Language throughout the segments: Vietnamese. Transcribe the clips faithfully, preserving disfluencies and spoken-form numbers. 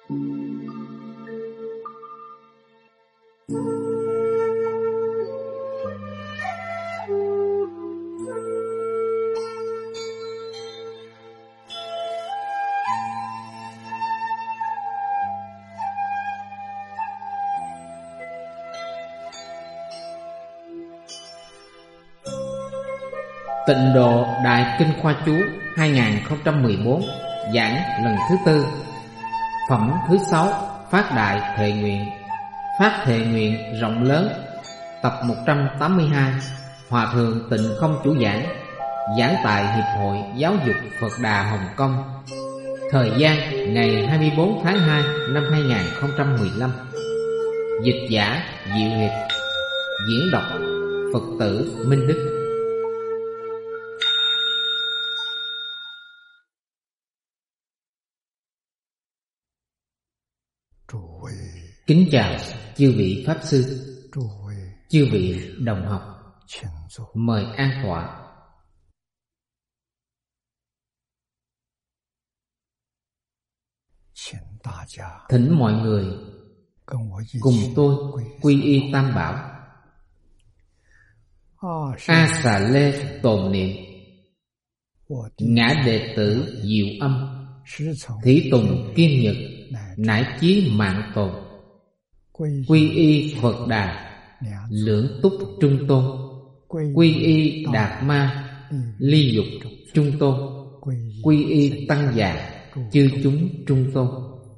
Tịnh độ Đại Kinh Khoa Chú hai không một bốn, giảng lần thứ tư. Phẩm thứ sáu, phát đại thệ nguyện. Phát thệ nguyện rộng lớn. Tập một trăm tám mươi hai. Hòa thượng Tịnh Không chủ giảng. Giảng tại Hiệp hội Giáo dục Phật Đà Hồng Kông. Thời gian ngày hai mươi tư tháng hai năm hai không một lăm. Dịch giả Diệu Hiệp. Diễn đọc Phật tử Minh Đức. Kính chào chư vị Pháp Sư, chư vị đồng học. Mời an tọa. Thỉnh mọi người cùng tôi quy y Tam Bảo. A Xà Lê tồn niệm. Ngã đệ tử Diệu Âm, thí tùng Kim Nhật, nải chí mạng tồn. Quy y Phật Đà, lưỡng túc trung tôn. Quy y Đạt Ma, ly dục trung tôn. Quy y Tăng Già, chư chúng trung tôn.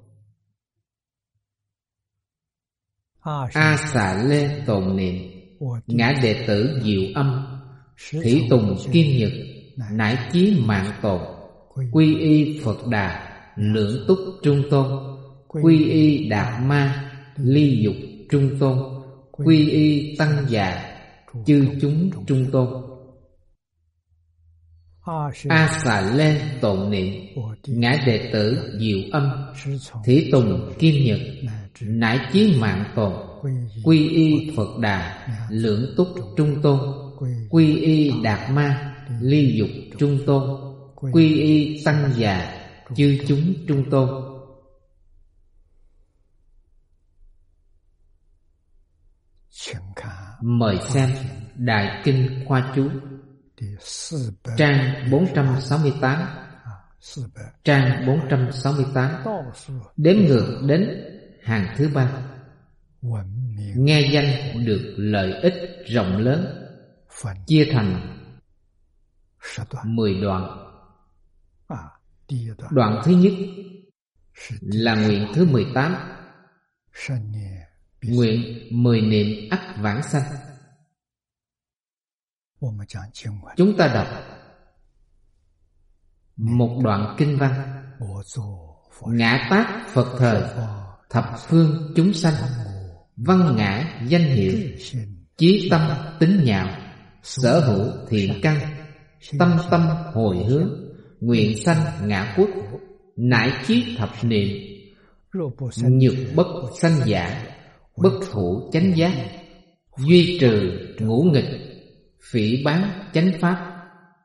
A Xà Lê tồn niệm. Ngã đệ tử Diệu Âm, thí tùng Kim Nhật, nải chí mạng tồn. Quy y Phật Đà, lưỡng túc trung tôn. Quy y Đạt Ma, ly dục trung tôn. Quy y Tăng Già, chư chúng trung tôn. A Xà Lê tồn niệm. Ngã đệ tử Diệu Âm, thí tùng Kim Nhật, nải chí mạng tồn. Quy y Phật Đà, lưỡng túc trung tôn. Quy y Đạt Ma, ly dục trung tôn. Quy y Tăng Già, chư chúng trung tôn. Mời xem Đại Kinh Khoa Chú, trang bốn trăm sáu mươi tám. Trang bốn trăm sáu mươi tám, đếm ngược đến hàng thứ ba. Nghe danh được lợi ích rộng lớn, chia thành mười đoạn. Đoạn thứ nhất là nguyện thứ mười tám. Nguyện mười niệm ắt vãng sanh. Chúng ta đọc một đoạn kinh văn. Ngã tác Phật thời, thập phương chúng sanh. Văn ngã danh hiệu, chí tâm tính nhạo. Sở hữu thiện căn, tâm tâm hồi hướng. Nguyện sanh ngã quốc, nải chí thập niệm. Nhược bất sanh giả, bất thủ chánh giác. Duy trừ ngũ nghịch, phỉ báng chánh pháp.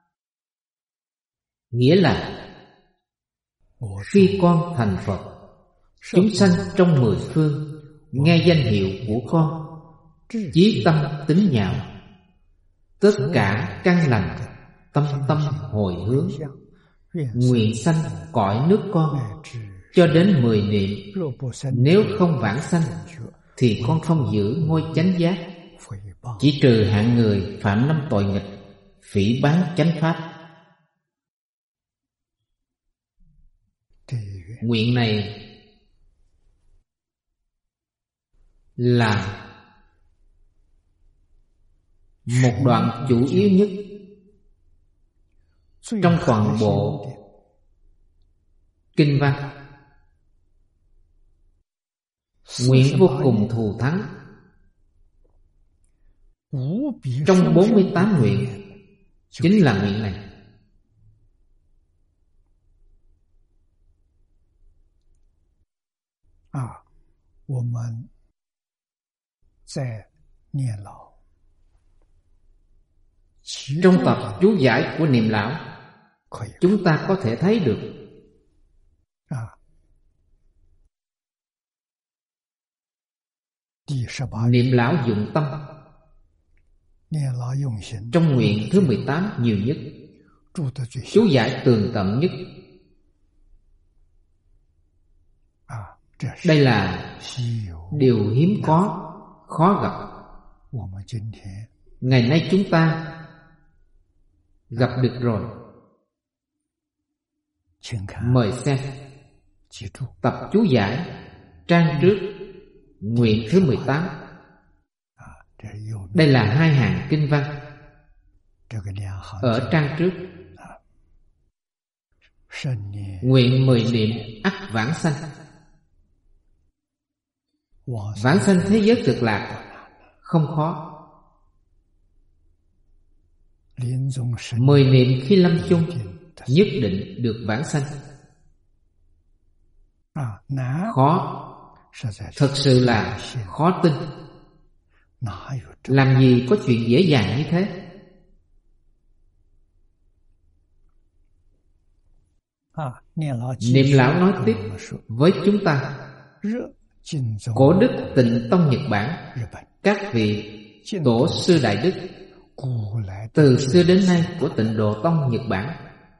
Nghĩa là khi con thành Phật, chúng sanh trong mười phương nghe danh hiệu của con, chí tâm tính nhạo. Tất cả căn lành, tâm tâm hồi hướng. Nguyện sanh cõi nước con, cho đến mười niệm. Nếu không vãng sanh, thì con không giữ ngôi chánh giác, chỉ trừ hạng người phạm năm tội nghịch, phỉ báng chánh pháp. Nguyện này là một đoạn chủ yếu nhất trong toàn bộ kinh văn. Nguyện vô cùng thù thắng. Trong bốn mươi tám nguyện chính là nguyện này. Trong tập chú giải của Niệm Lão, chúng ta có thể thấy được Niệm lão dụng tâm. Trong nguyện thứ mười tám nhiều nhất, chú giải tường tận nhất. Đây là điều hiếm có, khó gặp. Ngày nay chúng ta gặp được rồi. Mời xem tập chú giải trang trước nguyện thứ mười tám. Đây là hai hàng kinh văn ở trang trước. Nguyện mười niệm ắt vãng sanh. Vãng sanh thế giới cực lạc không khó. Mười niệm khi lâm chung nhất định được vãng sanh. Khó, thật sự là khó tin. Làm gì có chuyện dễ dàng như thế? Niệm lão nói tiếp với chúng ta. Cổ đức Tịnh Tông Nhật Bản, các vị tổ sư đại đức từ xưa đến nay của Tịnh Độ Tông Nhật Bản,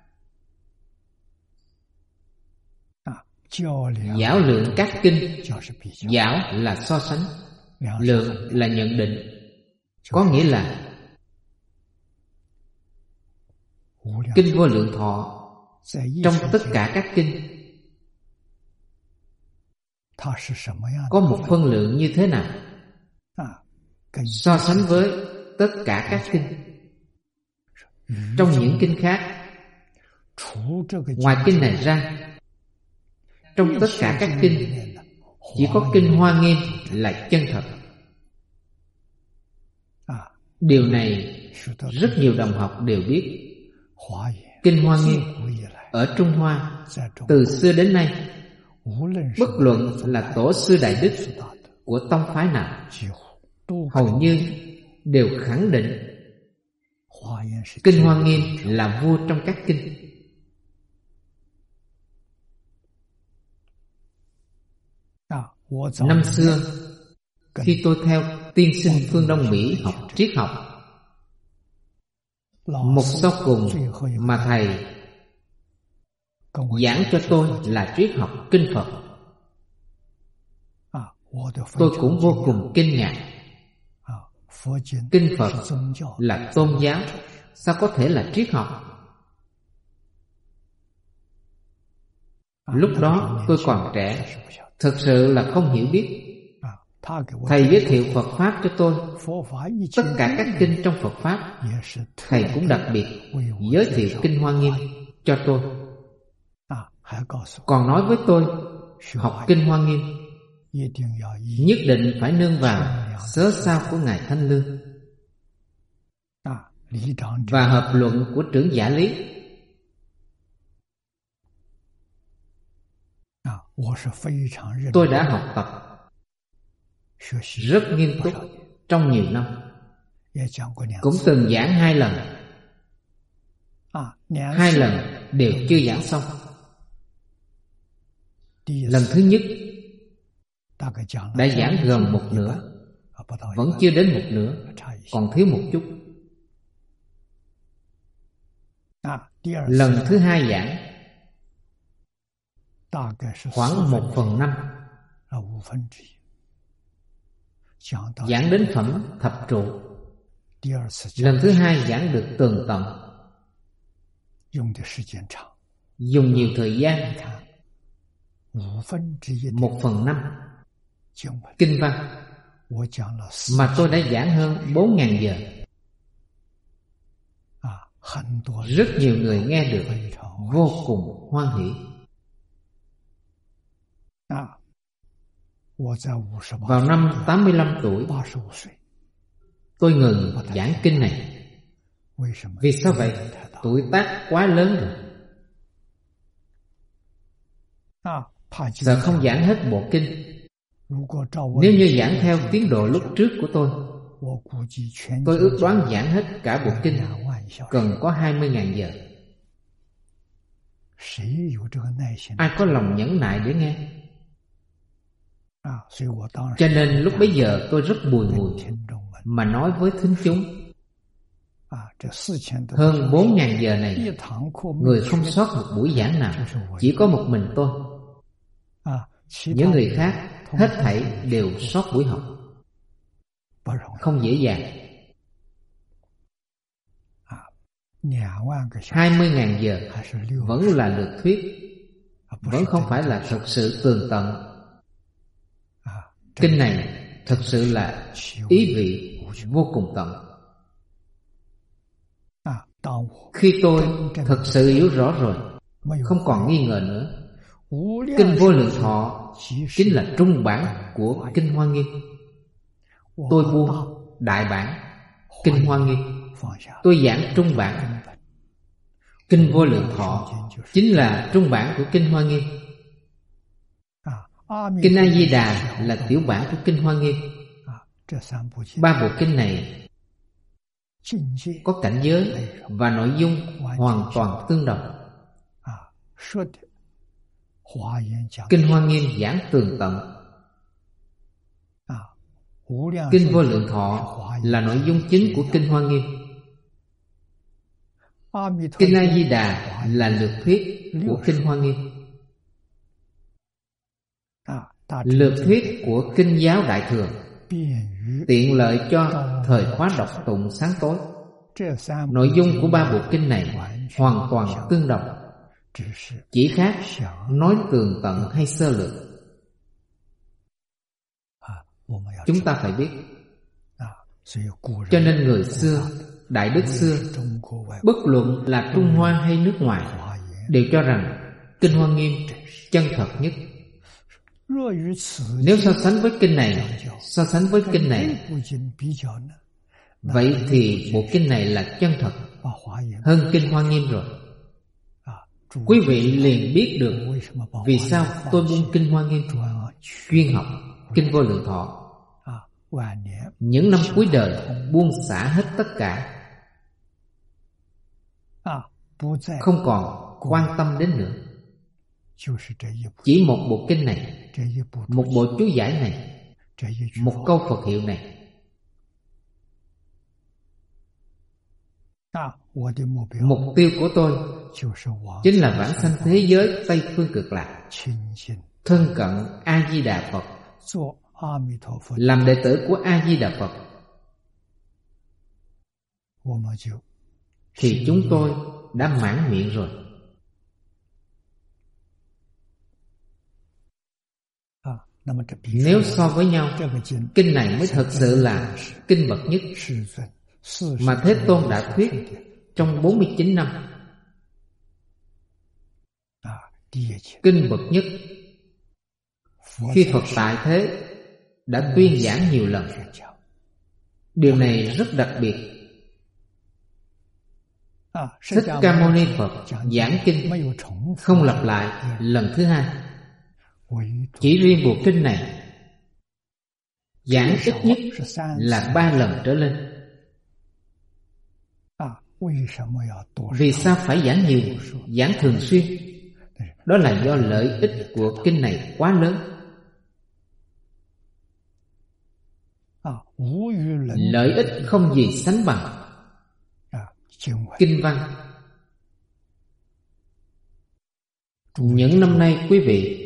giảo lượng các kinh. Giảo là so sánh, lượng là nhận định. Có nghĩa là kinh Vô Lượng Thọ trong tất cả các kinh có một phân lượng như thế nào, so sánh với tất cả các kinh. Trong những kinh khác, ngoài kinh này ra, trong tất cả các kinh chỉ có kinh Hoa Nghiêm là chân thật. Điều này rất nhiều đồng học đều biết. Kinh Hoa Nghiêm ở Trung Hoa từ xưa đến nay, bất luận là tổ sư đại đức của tông phái nào, hầu như đều khẳng định kinh Hoa Nghiêm là vua trong các kinh. Năm xưa, khi tôi theo tiên sinh phương Đông Mỹ học triết học, một sau cùng mà thầy giảng cho tôi là triết học kinh Phật, tôi cũng vô cùng kinh ngạc. Kinh Phật là tôn giáo, sao có thể là triết học? Lúc đó tôi còn trẻ, thực sự là không hiểu biết. Thầy giới thiệu Phật Pháp cho tôi. Tất cả các kinh trong Phật Pháp, thầy cũng đặc biệt giới thiệu kinh Hoa Nghiêm cho tôi. Còn nói với tôi, học kinh Hoa Nghiêm nhất định phải nương vào sớ sao của Ngài Thanh Lương và hợp luận của trưởng giả Lý. Tôi đã học tập rất nghiêm túc trong nhiều năm, cũng từng giảng hai lần. Hai lần đều chưa giảng xong. Lần thứ nhất đã giảng gần một nửa, vẫn chưa đến một nửa, còn thiếu một chút. Lần thứ hai giảng khoảng một phần năm, giảng đến phẩm thập trụ. Lần thứ hai giảng được tường tận, dùng nhiều thời gian, một phần năm kinh văn mà tôi đã giảng hơn bốn ngàn giờ. Rất nhiều người nghe được vô cùng hoan hỷ. Vào năm tám mươi lăm tuổi, tôi ngừng giảng kinh này. Vì sao vậy? Tuổi tác quá lớn rồi, sợ không giảng hết bộ kinh. Nếu như giảng theo tiến độ lúc trước của tôi, tôi ước đoán giảng hết cả bộ kinh cần có hai mươi ngàn giờ. Ai có lòng nhẫn nại để nghe? Cho nên lúc bấy giờ tôi rất bùi ngùi mà nói với thính chúng. Hơn bốn ngàn giờ này, người không sót một buổi giảng nào, chỉ có một mình tôi. Những người khác hết thảy đều sót buổi học. Không dễ dàng. Hai mươi ngàn giờ vẫn là lược thuyết, vẫn không phải là thật sự tường tận. Kinh này thật sự là ý vị vô cùng tận. Khi tôi thật sự hiểu rõ rồi, không còn nghi ngờ nữa, Kinh Vô Lượng Thọ chính là trung bản của Kinh Hoa Nghiêm. Tôi buông đại bản Kinh Hoa Nghiêm, tôi giảng trung bản. Kinh Vô Lượng Thọ chính là trung bản của Kinh Hoa Nghiêm. Kinh A Di Đà là tiểu bản của Kinh Hoa Nghiêm. Ba bộ kinh này có cảnh giới và nội dung hoàn toàn tương đồng. Kinh Hoa Nghiêm giảng tường tận, Kinh Vô Lượng Thọ là nội dung chính của Kinh Hoa Nghiêm. Kinh A Di Đà là lược thuyết của Kinh Hoa Nghiêm. Lược thuyết của Kinh Giáo Đại Thừa tiện lợi cho thời khóa đọc tụng sáng tối. Nội dung của ba bộ kinh này hoàn toàn tương đồng, chỉ khác nói tường tận hay sơ lược. Chúng ta phải biết. Cho nên người xưa, đại đức xưa, bất luận là Trung Hoa hay nước ngoài, đều cho rằng Kinh Hoa Nghiêm chân thật nhất. Nếu so sánh với kinh này, so sánh với kinh này, vậy thì bộ kinh này là chân thật hơn Kinh Hoa Nghiêm rồi. Quý vị liền biết được vì sao tôi buông Kinh Hoa Nghiêm, chuyên học Kinh Vô Lượng Thọ. Những năm cuối đời buông xả hết tất cả, không còn quan tâm đến nữa. Chỉ một bộ kinh này, một bộ chú giải này, một câu Phật hiệu này. Mục tiêu của tôi chính là vãng sanh thế giới Tây Phương Cực Lạc, thân cận A Di Đà Phật, làm đệ tử của A Di Đà Phật. Thì chúng tôi đã mãn nguyện rồi. Nếu so với nhau, kinh này mới thật sự là kinh bậc nhất mà Thế Tôn đã thuyết trong bốn mươi chín năm. Kinh bậc nhất khi Phật tại thế đã tuyên giảng nhiều lần. Điều này rất đặc biệt. Thích Ca Mâu Ni Phật giảng kinh không lặp lại lần thứ hai. Chỉ riêng bộ kinh này giảng ít nhất là ba lần trở lên. Vì sao phải giảng nhiều, giảng thường xuyên? Đó là do lợi ích của kinh này quá lớn. Lợi ích không gì sánh bằng. Kinh văn. Những năm nay quý vị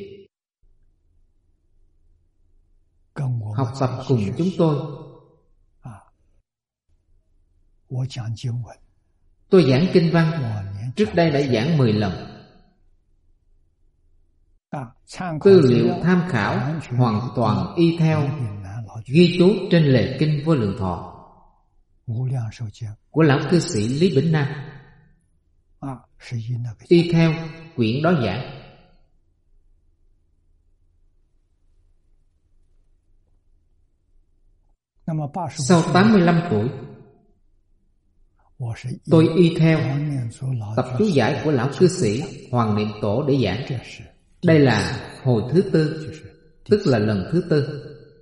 học tập cùng chúng tôi. Tôi giảng kinh văn trước đây đã giảng mười lần. Tư liệu tham khảo hoàn toàn y theo ghi chú trên lề Kinh Vô Lượng Thọ của lão cư sĩ Lý Bỉnh Nam, y theo quyển đó giảng. Sau tám mươi lăm tuổi, tôi y theo tập chú giải của lão cư sĩ Hoàng Niệm Tổ để giảng. Đây là hồi thứ tư, tức là lần thứ tư.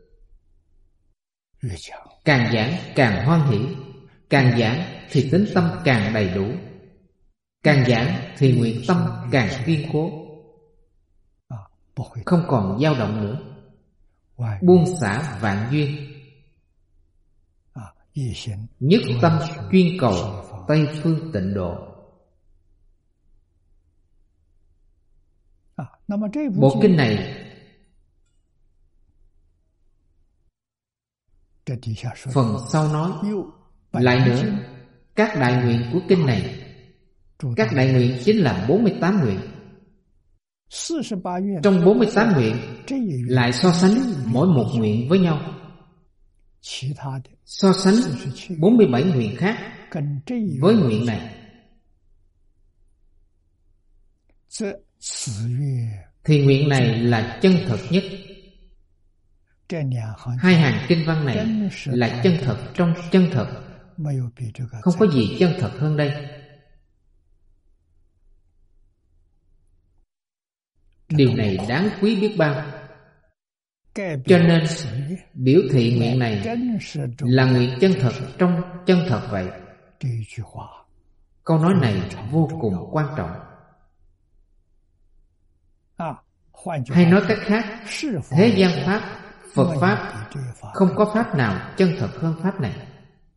Càng giảng càng hoan hỷ, càng giảng thì tính tâm càng đầy đủ, càng giảng thì nguyện tâm càng kiên cố, không còn dao động nữa. buông xả vạn duyên, nhất tâm chuyên cầu Tây phương tịnh độ. Bộ kinh này phần sau nói lại nữa, các đại nguyện của kinh này, các đại nguyện chính là bốn mươi tám nguyện. Trong bốn mươi tám nguyện lại so sánh mỗi một nguyện với nhau, so sánh bốn mươi bảy nguyện khác với nguyện này, thì nguyện này là chân thật nhất. Hai hàng kinh văn này là chân thật trong chân thật, không có gì chân thật hơn đây. Điều này đáng quý biết bao. Cho nên biểu thị nguyện này là nguyện chân thật trong chân thật vậy. Câu nói này vô cùng quan trọng. Hay nói cách khác, thế gian pháp, Phật pháp, không có pháp nào chân thật hơn pháp này.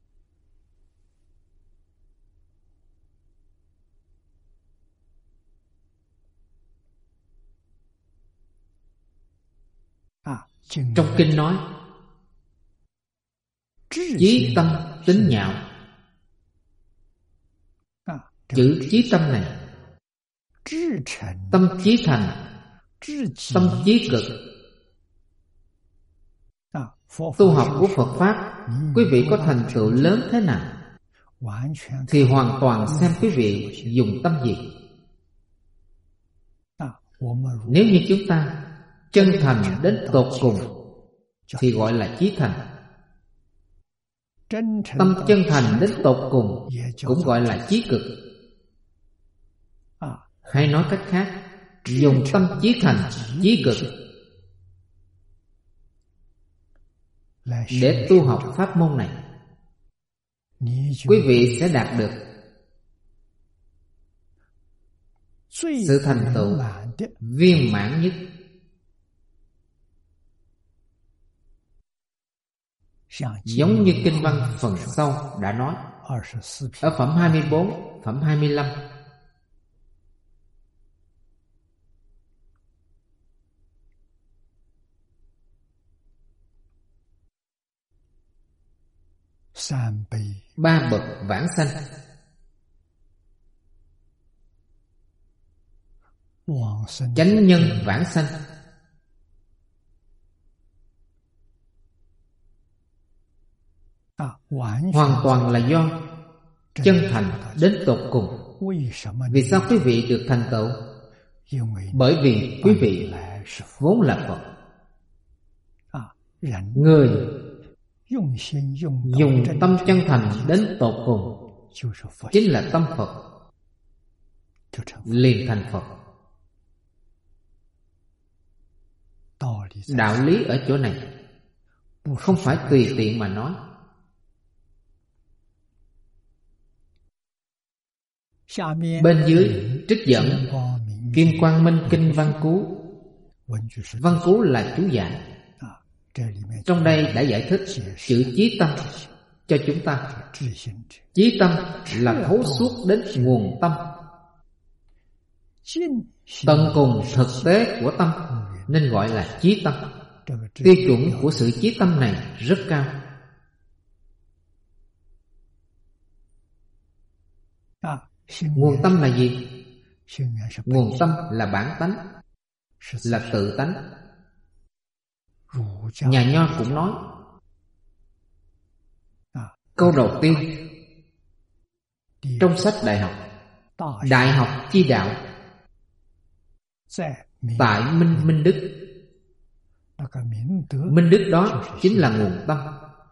Trong kinh nói chí tâm tính nhạo. Chữ chí tâm này, tâm chí thành, tâm chí cực. Tu học của Phật pháp, quý vị có thành tựu lớn thế nào thì hoàn toàn xem quý vị dùng tâm gì. Nếu như chúng ta chân thành đến tột cùng thì gọi là chí thành. Tâm chân thành đến tột cùng cũng gọi là chí cực. Hay nói cách khác, dùng tâm chí thành, chí cực để tu học pháp môn này, quý vị sẽ đạt được sự thành tựu viên mãn nhất. Giống như kinh văn phần sau đã nói ở phẩm hai mươi bốn, phẩm hai mươi lăm. Ba bậc vãng sanh. Chánh nhân vãng sanh. Hoàn toàn là do chân thành đến tột cùng. Vì sao quý vị được thành tựu? Bởi vì quý vị vốn là Phật. Người dùng tâm chân thành đến tột cùng chính là tâm Phật, liền thành Phật. Đạo lý ở chỗ này không phải tùy tiện mà nói. Bên dưới trích dẫn Kim Quang Minh Kinh Văn Cú. Văn Cú là chú giải. Trong đây đã giải thích chữ chí tâm cho chúng ta. Chí tâm là thấu suốt đến nguồn tâm, tận cùng thực tế của tâm, nên gọi là chí tâm. Tiêu chuẩn của sự chí tâm này rất cao. Nguồn tâm là gì? Nguồn tâm là bản tánh, là tự tánh. Nhà Nho cũng nói câu đầu tiên trong sách Đại học: Đại học chi đạo tại Minh Minh Đức. Minh Đức đó chính là nguồn tâm.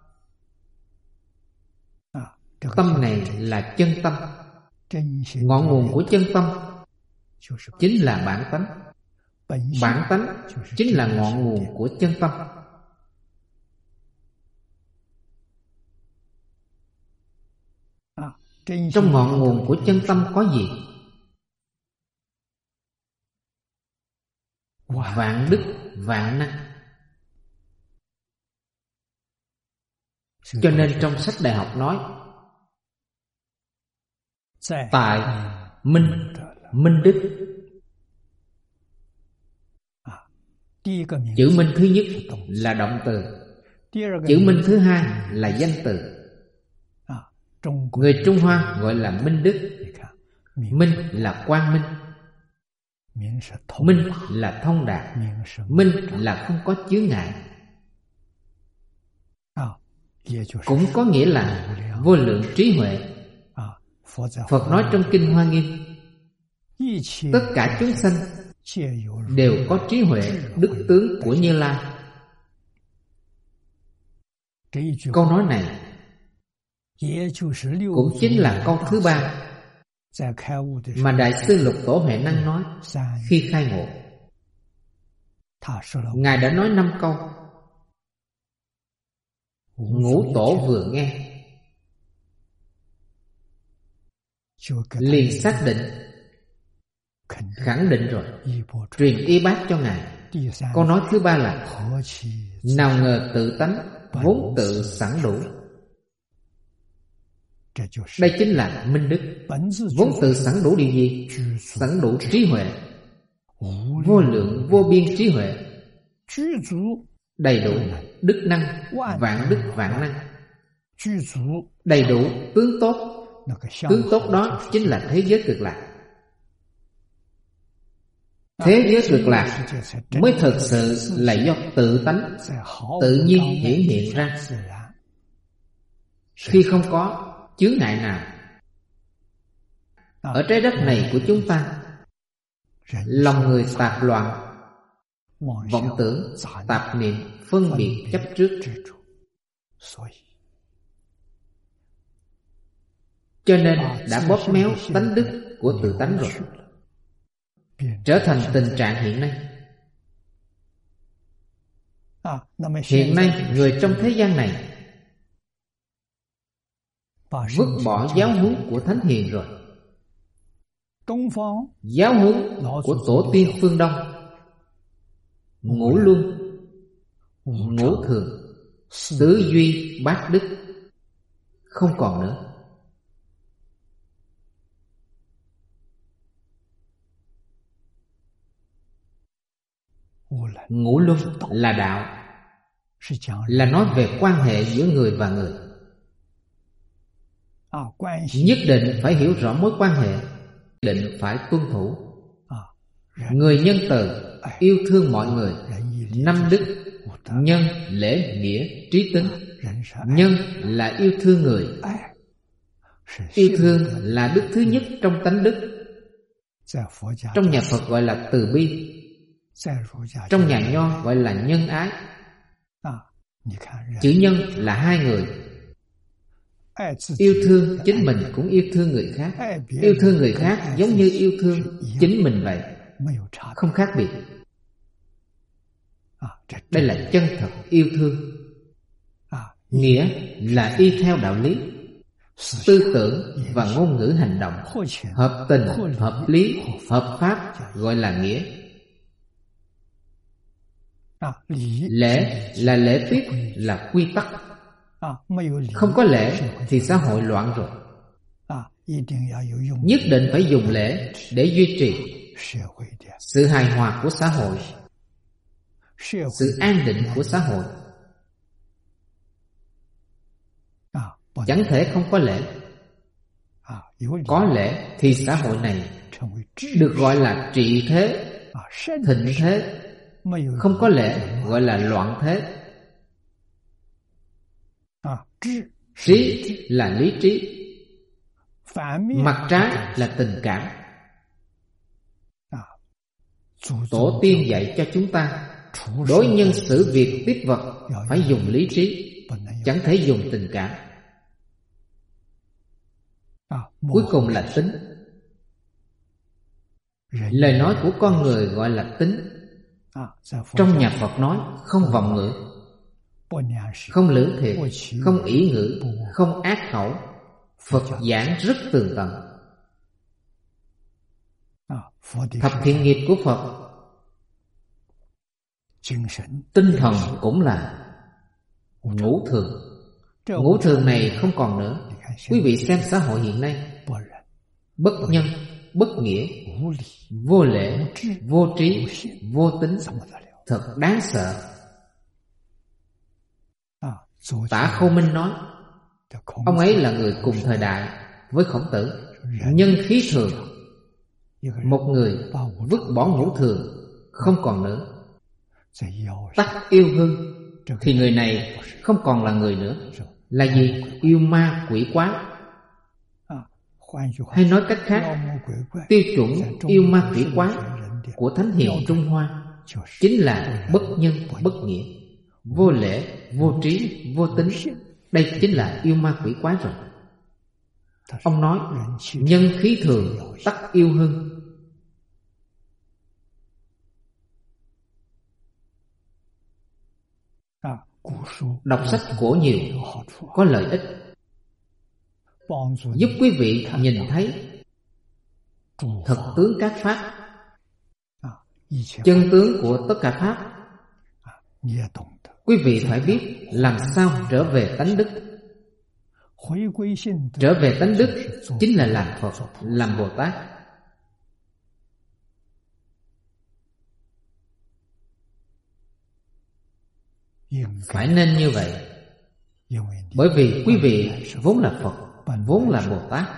Tâm này là chân tâm. Ngọn nguồn của chân tâm chính là bản tánh. Bản tánh chính là ngọn nguồn của chân tâm. Trong ngọn nguồn của chân tâm có gì? Vạn đức vạn năng. Cho nên trong sách Đại học nói tại minh minh đức. Chữ minh thứ nhất là động từ, chữ minh thứ hai là danh từ. Người Trung Hoa gọi là minh đức. Minh là quang minh, minh là thông đạt, minh là không có chướng ngại. Cũng có nghĩa là vô lượng trí huệ. Phật nói trong Kinh Hoa Nghiêm, tất cả chúng sanh đều có trí huệ đức tướng của Như Lai. Câu nói này cũng chính là câu thứ ba mà Đại sư Lục Tổ Huệ Năng nói khi khai ngộ. Ngài đã nói năm câu. Ngũ Tổ vừa nghe liền xác định, khẳng định rồi, truyền y bác cho Ngài. Câu nói thứ ba là nào ngờ tự tánh vốn tự sẵn đủ. Đây chính là minh đức. Vốn tự sẵn đủ điều gì? Sẵn đủ trí huệ, vô lượng vô biên trí huệ, đầy đủ đức năng, vạn đức vạn năng, đầy đủ tướng tốt. Tướng tốt đó chính là thế giới cực lạc. Thế giới cực lạc mới thực sự là do tự tánh tự nhiên hiển hiện ra. Khi không có chướng ngại nào ở trái đất này của chúng ta, lòng người tạp loạn, vọng tưởng, tạp niệm, phân biệt, chấp trước. Cho nên đã bóp méo tánh đức của tự tánh rồi, trở thành tình trạng hiện nay. Hiện nay người trong thế gian này vứt bỏ giáo huấn của Thánh Hiền rồi. Giáo huấn của Tổ tiên phương Đông, ngũ luân, ngũ thường, tứ duy, bát đức không còn nữa. Ngũ luân là đạo, là nói về quan hệ giữa người và người. Nhất định phải hiểu rõ mối quan hệ, định phải tuân thủ. Người nhân từ, yêu thương mọi người. Năm đức: nhân, lễ, nghĩa, trí tính. Nhân là yêu thương người. Yêu thương là đức thứ nhất trong tánh đức. Trong nhà Phật gọi là từ bi, trong nhà Nho gọi là nhân ái. Chữ nhân là hai người. Yêu thương chính mình cũng yêu thương người khác. Yêu thương người khác giống như yêu thương chính mình vậy, không khác biệt. Đây là chân thật yêu thương. Nghĩa là y theo đạo lý, tư tưởng và ngôn ngữ hành động hợp tình, hợp lý, hợp pháp gọi là nghĩa. Lễ là lễ tiết, là quy tắc. Không có lễ thì xã hội loạn rồi. Nhất định phải dùng lễ để duy trì sự hài hòa của xã hội, sự an định của xã hội. Chẳng thể không có lễ. Có lễ thì xã hội này được gọi là trị thế, thịnh thế. Không có lễ gọi là loạn thế. Trí là lý trí, mặt trái là tình cảm. Tổ tiên dạy cho chúng ta đối nhân xử việc tiếp vật phải dùng lý trí, chẳng thể dùng tình cảm. Cuối cùng là tính. Lời nói của con người gọi là tính. Trong nhà Phật nói không vọng ngữ, không lưỡng thiệt, không ỷ ngữ, không ác khẩu. Phật giảng rất tường tận. Thập thiện nghiệp của Phật, tinh thần cũng là ngũ thường, Ngũ thường này không còn nữa. Quý vị xem xã hội hiện nay: bất nhân, bất nghĩa, vô lễ, vô trí, vô tín, thật đáng sợ. Tả Khâu Minh nói, ông ấy là người cùng thời đại với Khổng Tử. Nhân khí thường, một người vứt bỏ ngũ thường không còn nữa, tắc yêu hư, thì người này không còn là người nữa. Là gì? Yêu ma quỷ quái. Hay nói cách khác, tiêu chuẩn yêu ma quỷ quái của thánh hiền Trung Hoa chính là bất nhân, bất nghĩa, vô lễ, vô trí, vô tín. Đây chính là yêu ma quỷ quái rồi. Ông nói, nhân khí thường, tắc yêu hưng. Đọc sách cổ nhiều có lợi ích, giúp quý vị nhìn thấy thực tướng các pháp, chân tướng của tất cả pháp. Quý vị phải biết làm sao trở về tánh đức. Trở về tánh đức chính là làm Phật, làm Bồ Tát. Phải nên như vậy. Bởi vì quý vị vốn là Phật, vốn là Bồ Tát,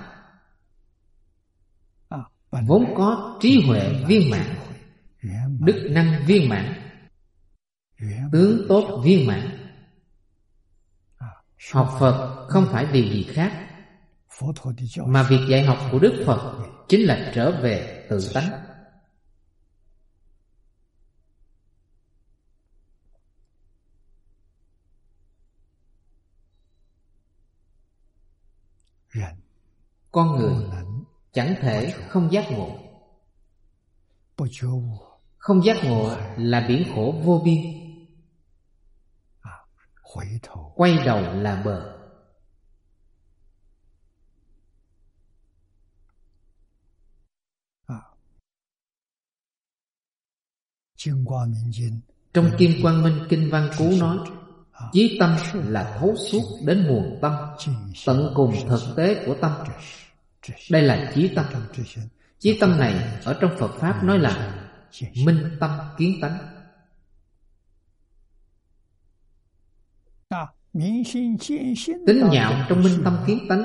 vốn có trí huệ viên mãn, đức năng viên mãn, tướng tốt viên mãn. Học Phật không phải điều gì khác, mà việc dạy học của Đức Phật chính là trở về tự tánh. Con người chẳng thể không giác ngộ. Không giác ngộ là biển khổ vô biên. Quay đầu là bờ. Trong Kim Quang Minh Kinh Văn Cú nói, chí tâm là thấu suốt đến nguồn tâm, tận cùng thực tế của tâm. Đây là chí tâm. Chí tâm này ở trong Phật Pháp nói là minh tâm kiến tánh. Tính nhạo trong minh tâm kiến tánh,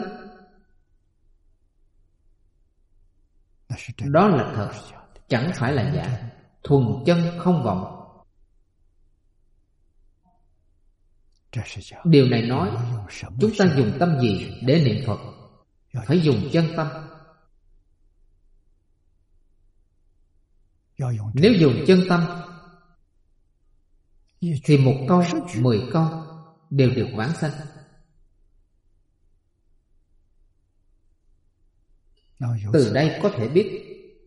đó là thật, chẳng phải là giả, thuần chân không vọng. Điều này nói chúng ta dùng tâm gì để niệm Phật? Phải dùng chân tâm. Nếu dùng chân tâm thì một câu, mười câu đều được vãng sanh. Từ đây có thể biết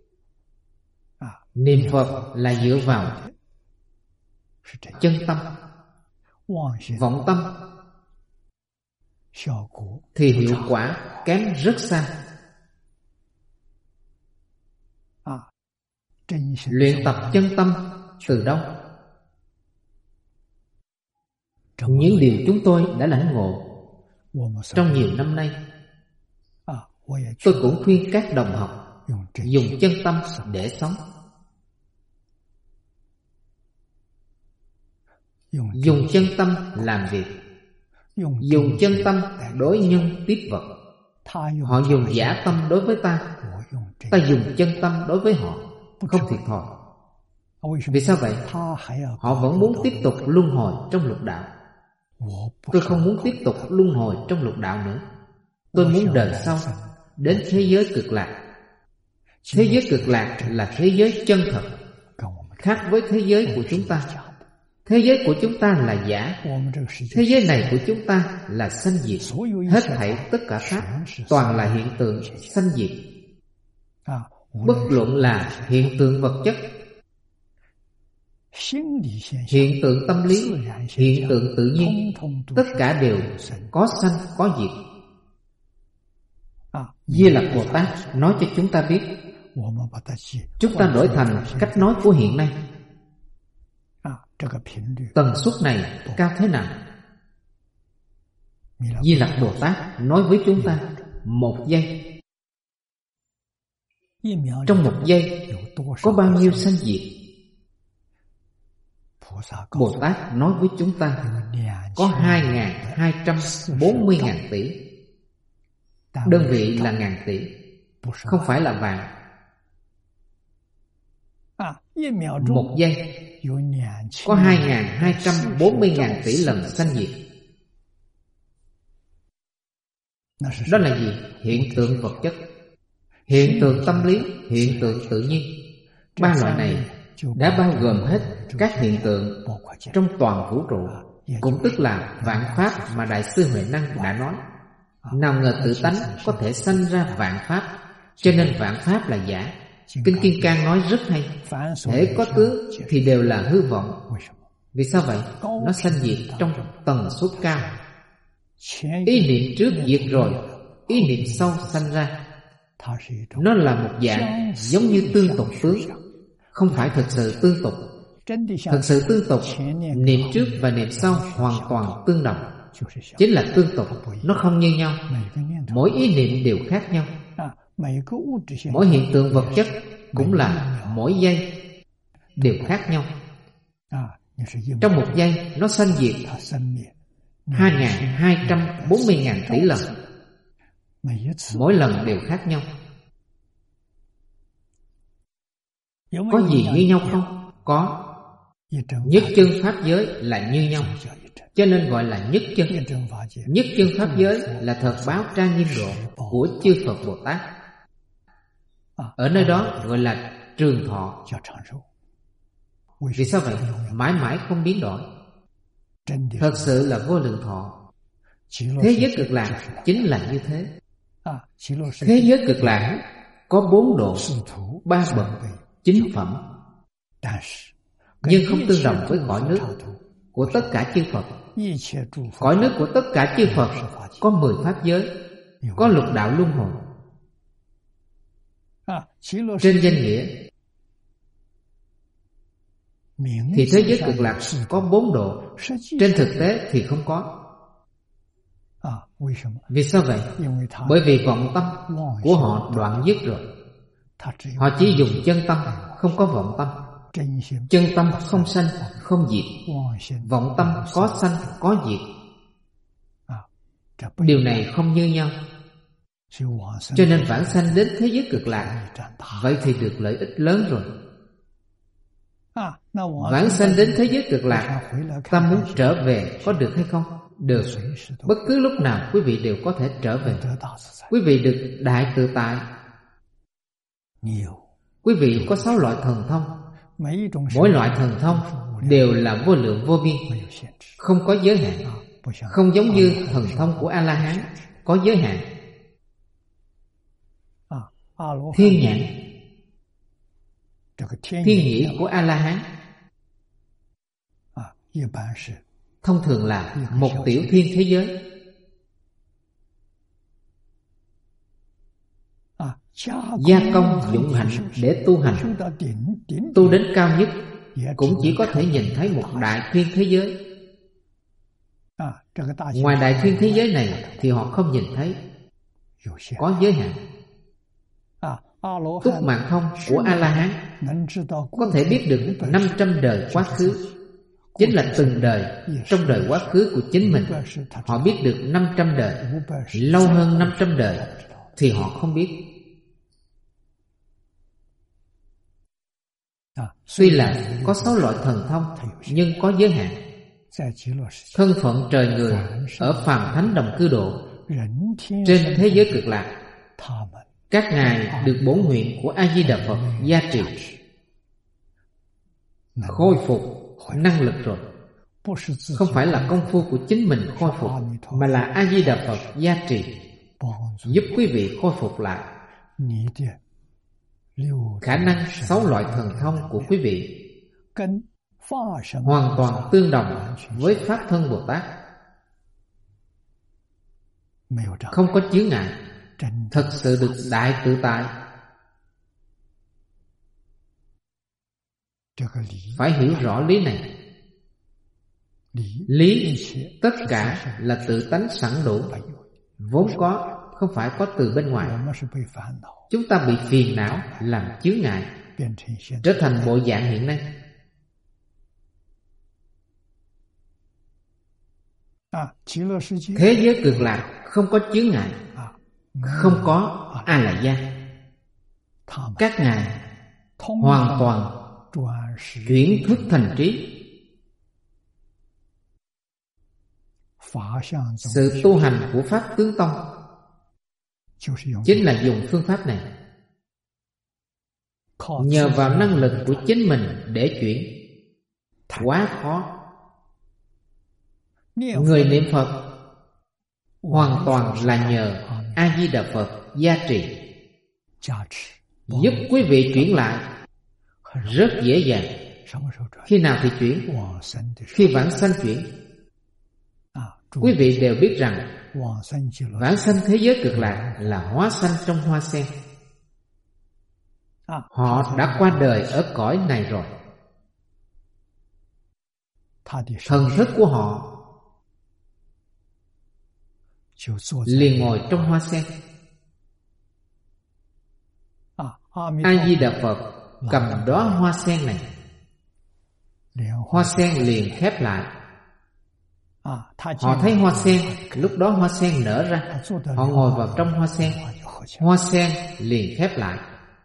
niệm Phật là dựa vào chân tâm. Vọng tâm thì hiệu quả kém rất xa. Luyện tập chân tâm từ đâu? Những điều chúng tôi đã lãnh ngộ trong nhiều năm nay. Tôi cũng khuyên các đồng học dùng chân tâm để sống. Dùng chân tâm làm việc, dùng chân tâm đối nhân tiếp vật. Họ dùng giả tâm đối với ta, ta dùng chân tâm đối với họ, không thiệt thòi. Vì sao vậy? Họ vẫn muốn tiếp tục luân hồi trong lục đạo. Tôi không muốn tiếp tục luân hồi trong lục đạo nữa. Tôi muốn đời sau đến thế giới cực lạc. Thế giới cực lạc là thế giới chân thật, khác với thế giới của chúng ta. Thế giới của chúng ta là giả. Thế giới này của chúng ta là sanh diệt. Hết thảy tất cả pháp toàn là hiện tượng sanh diệt. Bất luận là hiện tượng vật chất, hiện tượng tâm lý, hiện tượng tự nhiên, tất cả đều có sanh có diệt. Di Lặc Bồ Tát nói cho chúng ta biết. Chúng ta đổi thành cách nói của hiện nay. Tần suất này cao thế nào? Di Lặc Bồ Tát nói với chúng ta một giây. Trong một giây có bao nhiêu sanh diệt? Bồ Tát nói với chúng ta có hai ngàn hai trăm bốn mươi ngàn tỷ. Đơn vị là ngàn tỷ, không phải là vạn. Một giây có hai ngàn hai trăm bốn mươi ngàn tỷ lần sanh diệt. Đó là gì? Hiện tượng vật chất, hiện tượng tâm lý, hiện tượng tự nhiên. Ba loại này đã bao gồm hết các hiện tượng trong toàn vũ trụ, cũng tức là vạn pháp mà Đại sư Huệ Năng đã nói. Nào ngờ tự tánh có thể sanh ra vạn pháp, cho nên vạn pháp là giả. Kinh Kim Cang nói rất hay, hễ có tướng thì đều là hư vọng. Vì sao vậy? Nó sanh diệt trong tần suất cao. Ý niệm trước diệt rồi, ý niệm sau sanh ra. Nó là một dạng giống như tương tục tướng, không phải thực sự tương tục. Thực sự tương tục, niệm trước và niệm sau hoàn toàn tương đồng, chính là tương tục. Nó không như nhau, mỗi ý niệm đều khác nhau. Mỗi hiện tượng vật chất cũng là mỗi giây đều khác nhau. Trong một giây nó sanh diệt hai ngàn hai trăm bốn mươi ngàn tỷ lần, mỗi lần đều khác nhau. Có gì như nhau không? Có. Nhất chân pháp giới là như nhau, cho nên gọi là nhất chân. Nhất chân pháp giới là thật báo trang nghiêm độ của chư Phật Bồ Tát. Ở nơi đó gọi là trường thọ. Vì sao vậy? Mãi mãi không biến đổi. Thật sự là vô lượng thọ. Thế giới cực lạc chính là như thế. Thế giới cực lạc có bốn độ, ba bậc, chính phẩm, nhưng không tương đồng với cõi nước của tất cả chư Phật. Cõi nước của tất cả chư Phật có mười pháp giới, có lục đạo luân hồi. Trên danh nghĩa thì thế giới cực lạc có bốn độ, trên thực tế thì không có. Vì sao vậy? Bởi vì vọng tâm của họ đoạn dứt rồi. Họ chỉ dùng chân tâm, không có vọng tâm. Chân tâm không sanh, không diệt. Vọng tâm có sanh, có diệt. Điều này không như nhau. Cho nên vãng sanh đến thế giới cực lạc, vậy thì được lợi ích lớn rồi. Vãng sanh đến thế giới cực lạc, ta muốn trở về có được hay không? Được. Bất cứ lúc nào quý vị đều có thể trở về. Quý vị được đại tự tại. Quý vị có sáu loại thần thông. Mỗi loại thần thông đều là vô lượng vô biên, không có giới hạn. Không giống như thần thông của A-la-hán có giới hạn. Thiên nhãn, thiên nhĩ của A-la-hán thông thường là một tiểu thiên thế giới. Gia công dụng hạnh để tu hành, tu đến cao nhất cũng chỉ có thể nhìn thấy một đại thiên thế giới. Ngoài đại thiên thế giới này thì họ không nhìn thấy, có giới hạn. Túc mạng thông của A-la-hán có thể biết được năm trăm đời quá khứ, chính là từng đời trong đời quá khứ của chính mình. Họ biết được năm trăm đời, lâu hơn năm trăm đời thì họ không biết. Tuy là có sáu loại thần thông nhưng có giới hạn. Thân phận trời người ở phàm thánh đồng cư độ, trên thế giới cực lạc, các ngài được bổn nguyện của A Di Đà Phật gia trì, khôi phục năng lực rồi. Không phải là công phu của chính mình khôi phục, mà là A Di Đà Phật gia trì, giúp quý vị khôi phục lại. Khả năng sáu loại thần thông của quý vị hoàn toàn tương đồng với Pháp Thân Bồ Tát, không có chướng ngại, thật sự được đại tự tại. Phải hiểu rõ lý này. Lý, tất cả là tự tánh sẵn đủ, vốn có, không phải có từ bên ngoài. Chúng ta bị phiền não làm chướng ngại, trở thành bộ dạng hiện nay. Thế giới cực lạc không có chướng ngại, không có A La Gia. Các ngài hoàn toàn chuyển thức thành trí. Sự tu hành của Pháp Tướng Tông chính là dùng phương pháp này, nhờ vào năng lực của chính mình để chuyển. Quá khó. Người niệm Phật hoàn toàn là nhờ A Di Đà Phật gia trì, giúp quý vị chuyển lại rất dễ dàng. Khi nào thì chuyển? Khi vãng sanh chuyển. Quý vị đều biết rằng vãng sanh thế giới cực lạc là hóa sanh trong hoa sen. Họ đã qua đời ở cõi này rồi. Thần thức của họ liền ngồi trong hoa sen. A Di Đà Phật cầm đóa hoa sen này, hoa sen liền khép lại. Họ thấy hoa sen, lúc đó hoa sen nở ra, họ ngồi vào trong hoa sen, hoa sen liền khép lại.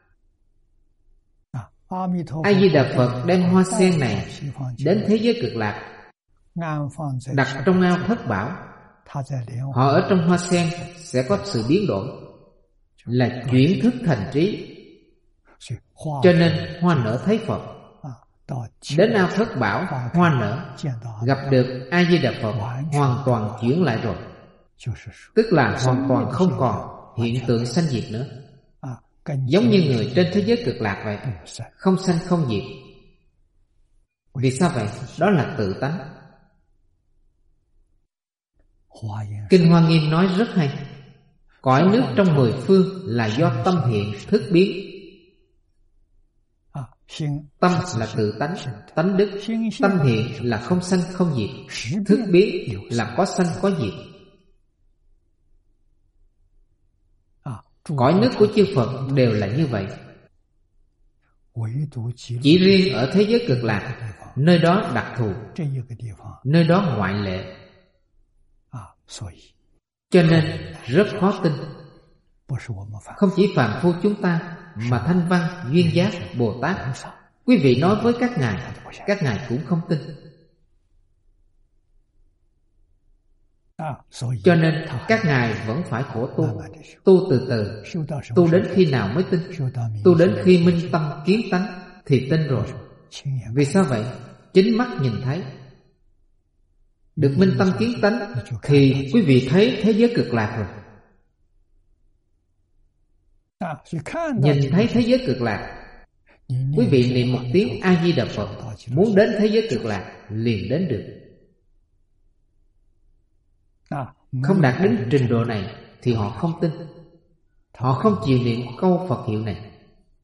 A Di Đà Phật đem hoa sen này đến thế giới cực lạc, đặt trong ao thất bảo. Họ ở trong hoa sen sẽ có sự biến đổi, là chuyển thức thành trí. Cho nên hoa nở thấy Phật. Đến ao thất bảo, hoa nở, gặp được A Di Đà Phật, hoàn toàn chuyển lại rồi. Tức là hoàn toàn không còn hiện tượng sanh diệt nữa. Giống như người trên thế giới cực lạc vậy, không sanh không diệt. Vì sao vậy? Đó là tự tánh. Kinh Hoa Nghiêm nói rất hay. Cõi nước trong mười phương là do tâm hiện thức biến. Tâm là tự tánh, tánh đức. Tâm hiện là không sanh không diệt. Thức biến là có sanh có diệt. Cõi nước của chư Phật đều là như vậy. Chỉ riêng ở thế giới cực lạc, nơi đó đặc thù, nơi đó ngoại lệ. Cho nên rất khó tin. Không chỉ phàm phu chúng ta, mà Thanh Văn, Duyên Giác, Bồ Tát, quý vị nói với các ngài, các ngài cũng không tin. Cho nên các ngài vẫn phải khổ tu, tu từ từ, tu đến khi nào mới tin? Tu đến khi minh tâm kiến tánh thì tin rồi. Vì sao vậy? Chính mắt nhìn thấy. Được minh tâm kiến tánh thì quý vị thấy thế giới cực lạc rồi. Nhìn thấy thế giới cực lạc, quý vị niệm một tiếng A Di Đà Phật, muốn đến thế giới cực lạc liền đến được. Không đạt đến trình độ này thì họ không tin. Họ không chịu niệm câu Phật hiệu này.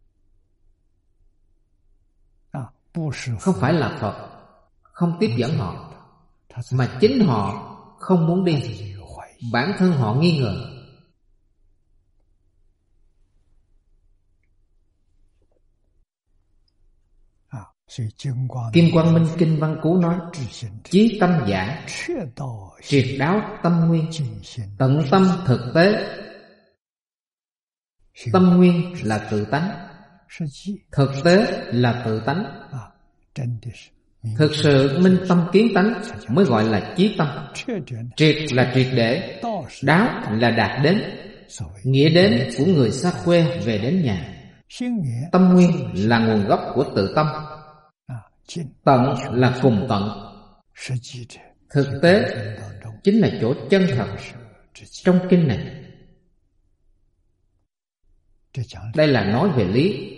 Không phải là Phật không tiếp dẫn họ, mà chính họ không muốn đi. Bản thân họ nghi ngờ. Kim Quang Minh Kinh Văn Cú nói: chí tâm giả, triệt đáo tâm nguyên, tận tâm thực tế. Tâm nguyên là tự tánh, thực tế là tự tánh. Thực sự minh tâm kiến tánh mới gọi là chí tâm. Triệt là triệt để, đáo là đạt đến, nghĩa đến của người xa quê về đến nhà. Tâm nguyên là nguồn gốc của tự tâm. Tận là cùng tận. Thực tế chính là chỗ chân thật trong kinh này. Đây là nói về lý.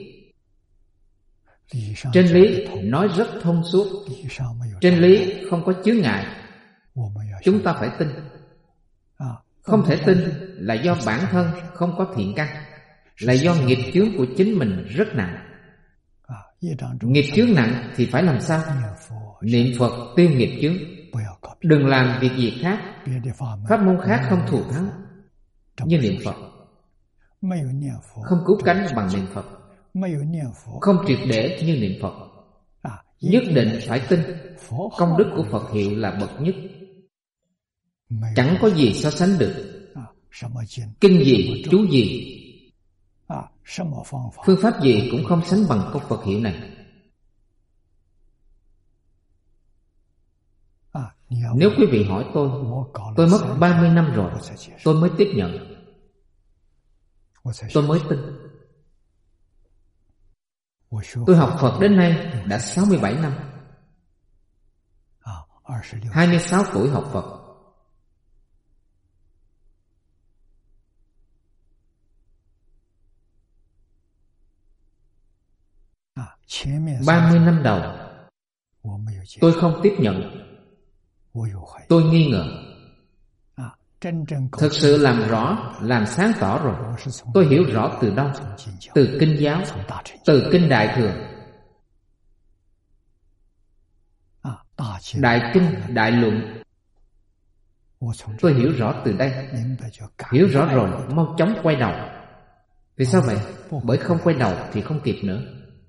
Trên lý nói rất thông suốt. Trên lý không có chướng ngại. Chúng ta phải tin. Không thể tin là do bản thân không có thiện căn, là do nghiệp chướng của chính mình rất nặng. Nghiệp chướng nặng thì phải làm sao? Niệm Phật tiêu nghiệp chướng, Đừng làm việc gì khác. Pháp môn khác không thù thắng như niệm Phật. Không cứu cánh bằng niệm Phật. Không triệt để như niệm Phật. Nhất định phải tin công đức của Phật hiệu là bậc nhất. Chẳng có gì so sánh được. Kinh gì, chú gì, phương pháp gì cũng không sánh bằng câu Phật hiệu này. Nếu quý vị hỏi tôi, tôi mất ba mươi năm rồi, tôi mới tiếp nhận, tôi mới tin. Tôi học Phật đến nay đã sáu mươi bảy năm. hai mươi sáu tuổi học Phật. ba mươi năm đầu tôi không tiếp nhận. Tôi nghi ngờ. Thực sự làm rõ, làm sáng tỏ rồi. Tôi hiểu rõ từ đâu? Từ kinh giáo, từ kinh Đại Thừa. Đại kinh, đại luận. Tôi hiểu rõ từ đây. Hiểu rõ rồi, mau chóng quay đầu. Vì sao vậy? Bởi không quay đầu thì không kịp nữa.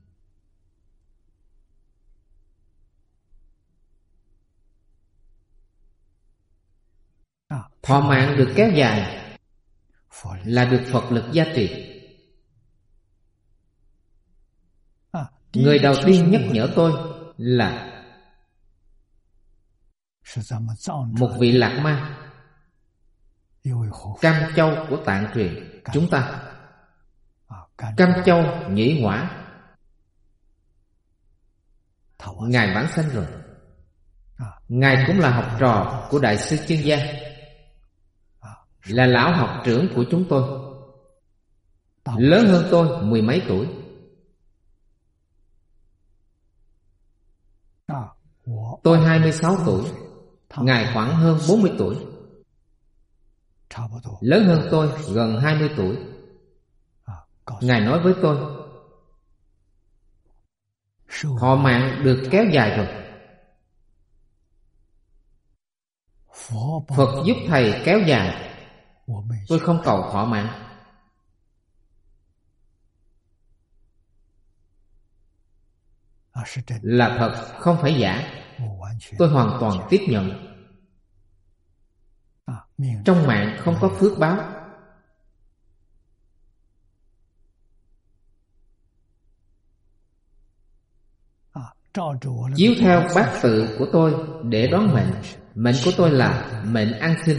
Thọ mạng được kéo dài là được Phật lực gia trì. Người đầu tiên nhắc nhở tôi là một vị Lạc Ma, Cam Châu của Tạng truyền chúng ta. Cam Châu nhĩ hỏa, Ngài vãng sanh rồi. Ngài cũng là học trò của Đại sư Chương Gia, là lão học trưởng của chúng tôi, lớn hơn tôi mười mấy tuổi. Tôi hai mươi sáu tuổi, Ngài khoảng hơn bốn mươi tuổi, lớn hơn tôi gần hai mươi tuổi. Ngài nói với tôi, thọ mạng được kéo dài rồi. Phật giúp thầy kéo dài. Tôi không cầu thọ mạng. Là thật, không phải giả. Tôi hoàn toàn tiếp nhận. Trong mạng không có phước báo. Chiếu theo bát tự của tôi để đoán mệnh. Mệnh của tôi là mệnh ăn sinh.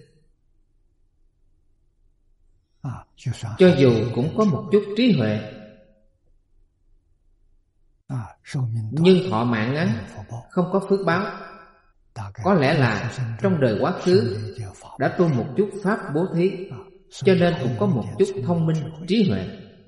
Cho dù cũng có một chút trí huệ, nhưng thọ mạng ngắn, không có phước báo. Có lẽ là trong đời quá khứ đã tu một chút pháp bố thí, cho nên cũng có một chút thông minh, trí huệ.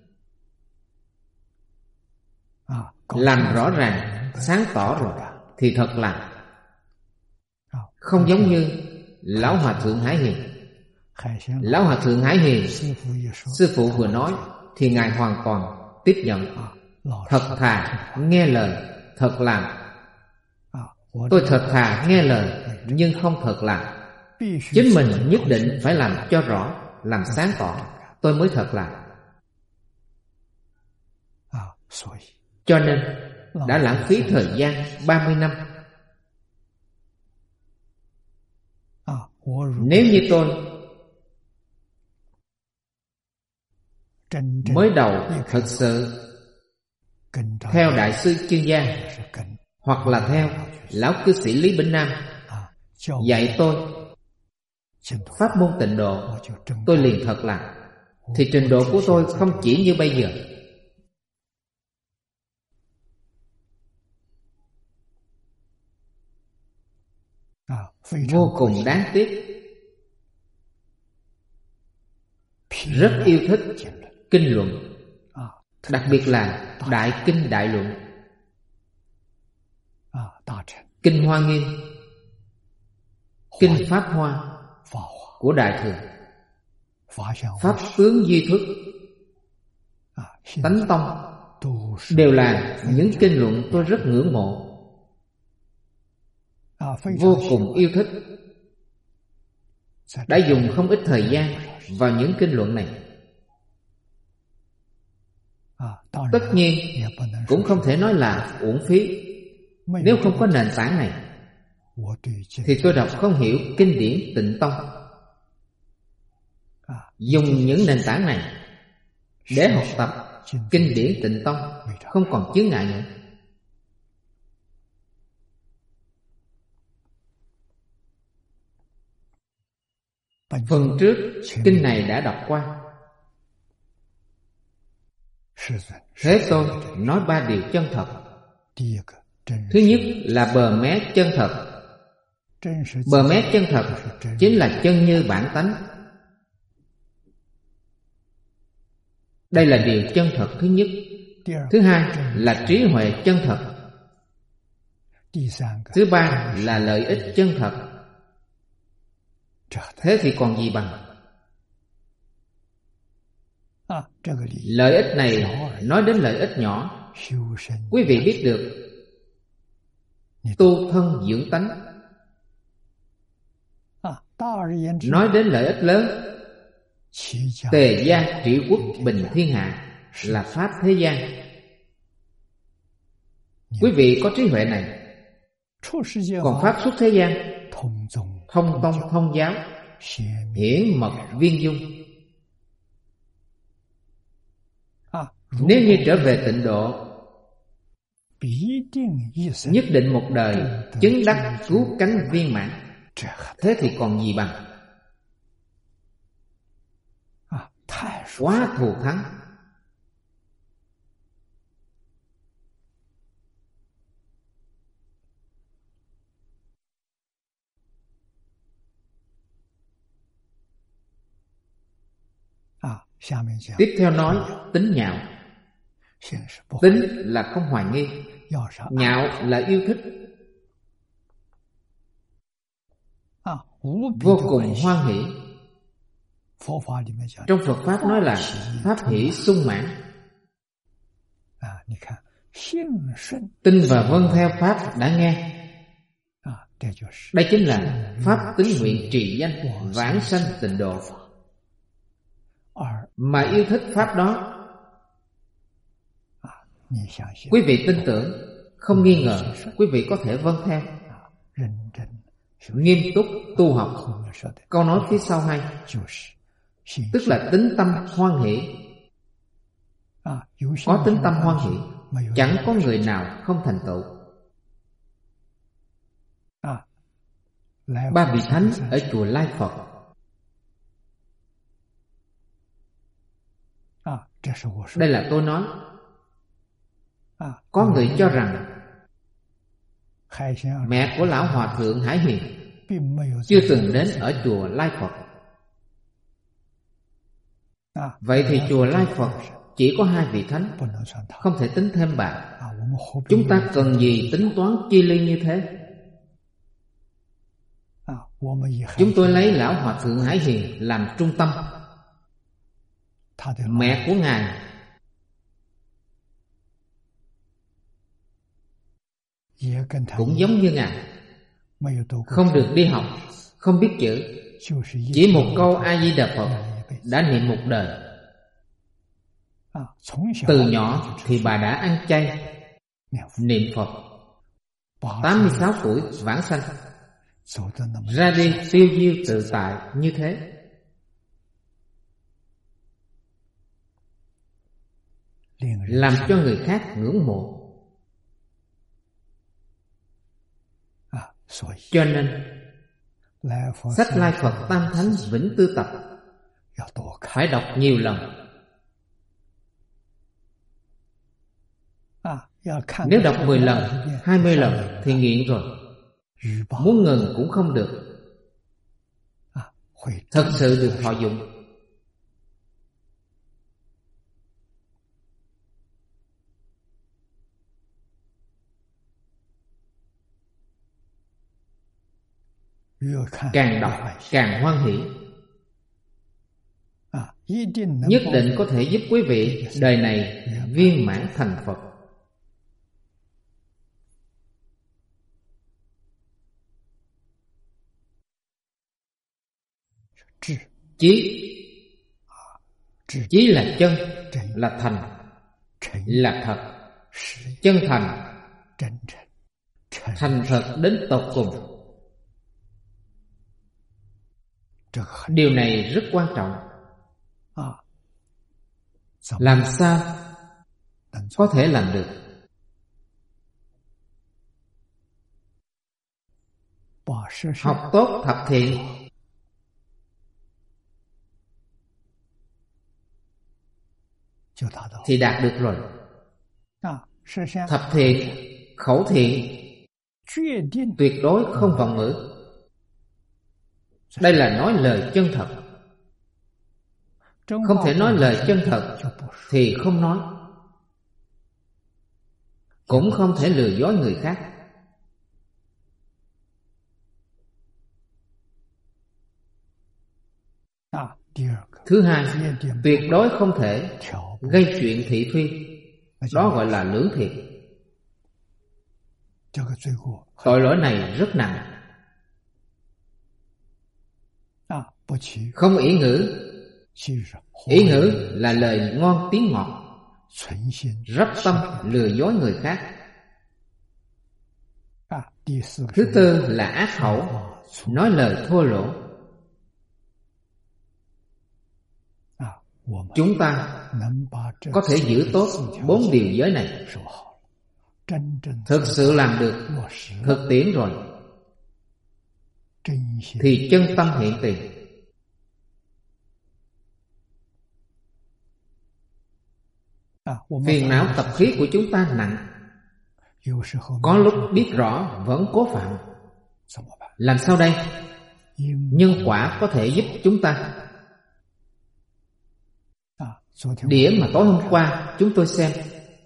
Làm rõ ràng, sáng tỏ rồi thì thật là không giống như Lão Hòa Thượng Hải Hiền. Lão Hòa Thượng Hải Hiền, sư phụ vừa nói thì Ngài hoàn toàn tiếp nhận. Thật thà nghe lời, thật làm. Tôi thật thà nghe lời, nhưng không thật làm. Chính mình nhất định phải làm cho rõ, làm sáng tỏ, tôi mới thật làm. Cho nên đã lãng phí thời gian ba mươi năm. Nếu như tôi mới đầu thật sự theo Đại sư Chương Gia, hoặc là theo Lão cư sĩ Lý Bỉnh Nam dạy tôi pháp môn tịnh độ, tôi liền thật làm, thì trình độ của tôi không chỉ như bây giờ. Vô cùng đáng tiếc. Rất yêu thích kinh luận, đặc biệt là Đại Kinh Đại Luận, Kinh Hoa Nghiêm, Kinh Pháp Hoa của Đại Thừa, Pháp Tướng Duy Thức, Tánh Tông, đều là những kinh luận tôi rất ngưỡng mộ. vô cùng yêu thích, đã dùng không ít thời gian vào những kinh luận này. Tất nhiên cũng không thể nói là uổng phí. Nếu không có nền tảng này thì tôi đọc không hiểu kinh điển Tịnh Tông. Dùng những nền tảng này để học tập kinh điển Tịnh Tông không còn chướng ngại nữa. Phần trước kinh này đã đọc qua. Thế Tôn nói ba điều chân thật. Thứ nhất là bờ mé chân thật. Bờ mé chân thật chính là chân như bản tánh. Đây là điều chân thật thứ nhất. Thứ hai là trí huệ chân thật. Thứ ba là lợi ích chân thật. Thế thì còn gì bằng? Lợi ích này nói đến lợi ích nhỏ. Quý vị biết được tu thân dưỡng tánh. Nói đến lợi ích lớn, tề gia trị quốc bình thiên hạ là pháp thế gian. Quý vị có trí huệ này. Còn pháp xuất thế gian, thông tông thông giáo, hiển mật viên dung. Nếu như trở về tịnh độ, nhất định một đời chứng đắc cứu cánh viên mãn. Thế thì còn gì bằng? Quá thù thắng. Tiếp theo nói tính nhạo. Tính là không hoài nghi, nhạo là yêu thích, vô cùng hoan hỷ. Trong Phật Pháp nói là pháp hỷ sung mãn. Tin và vâng theo Pháp đã nghe. Đây chính là Pháp tín nguyện trì danh vãng sanh tịnh độ. Mà yêu thích Pháp đó, quý vị tin tưởng, không nghi ngờ, quý vị có thể vâng theo. Nghiêm túc tu học. Câu nói phía sau hay, tức là tính tâm hoan hỷ. Có tính tâm hoan hỷ, chẳng có người nào không thành tựu. Ba vị thánh ở chùa Lai Phật, đây là tôi nói. Có người cho rằng mẹ của Lão Hòa Thượng Hải Hiền chưa từng đến ở chùa Lai Phật. Vậy thì chùa Lai Phật chỉ có hai vị thánh, không thể tính thêm bà. Chúng ta cần gì tính toán chi ly như thế? Chúng tôi lấy Lão Hòa Thượng Hải Hiền làm trung tâm. Mẹ của Ngài cũng giống như Ngài, không được đi học, không biết chữ, chỉ một câu A Di Đà Phật đã niệm một đời. Từ nhỏ thì bà đã ăn chay, niệm Phật. Tám mươi sáu tuổi vãng sanh, ra đi tiêu diêu tự tại như thế. Làm cho người khác ngưỡng mộ. Cho nên sách Lai Phật Tam Thánh Vĩnh Tư Tập phải đọc nhiều lần. Nếu đọc mười lần, hai mươi lần thì nghiện rồi, muốn ngừng cũng không được. Thật sự được thọ dụng. Càng đọc càng hoan hỷ. Nhất định có thể giúp quý vị đời này viên mãn thành Phật. Chí. Chí là chân, là thành, là thật, chân thành, thành thật đến tột cùng. Điều này rất quan trọng. Làm sao có thể làm được? Học tốt thập thiện thì đạt được rồi. Thập thiện, khẩu thiện tuyệt đối không vọng ngữ. Đây là nói lời chân thật. Không thể nói lời chân thật thì không nói, cũng không thể lừa dối người khác. Thứ hai, tuyệt đối không thể gây chuyện thị phi. Đó gọi là lưỡng thiệt. Tội lỗi này rất nặng. Không ỷ ngữ. Ỷ ngữ là lời ngon tiếng ngọt, rắp tâm lừa dối người khác. Thứ tư là ác khẩu, nói lời thô lỗ. Chúng ta có thể giữ tốt bốn điều giới này, thực sự làm được, thực tiễn rồi, thì chân tâm hiện tiền. Phiền não tập khí của chúng ta nặng, có lúc biết rõ vẫn cố phạm. Làm sao đây? Nhân quả có thể giúp chúng ta. Đĩa mà tối hôm qua chúng tôi xem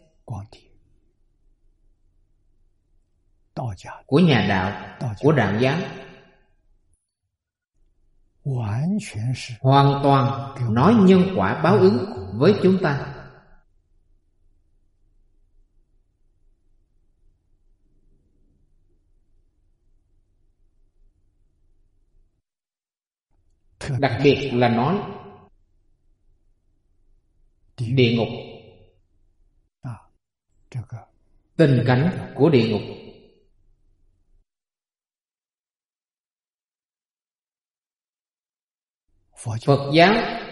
của nhà đạo, của đạo giáo, hoàn toàn nói nhân quả báo ứng với chúng ta. Đặc biệt là nói địa ngục, tình cảnh của địa ngục. Phật giáo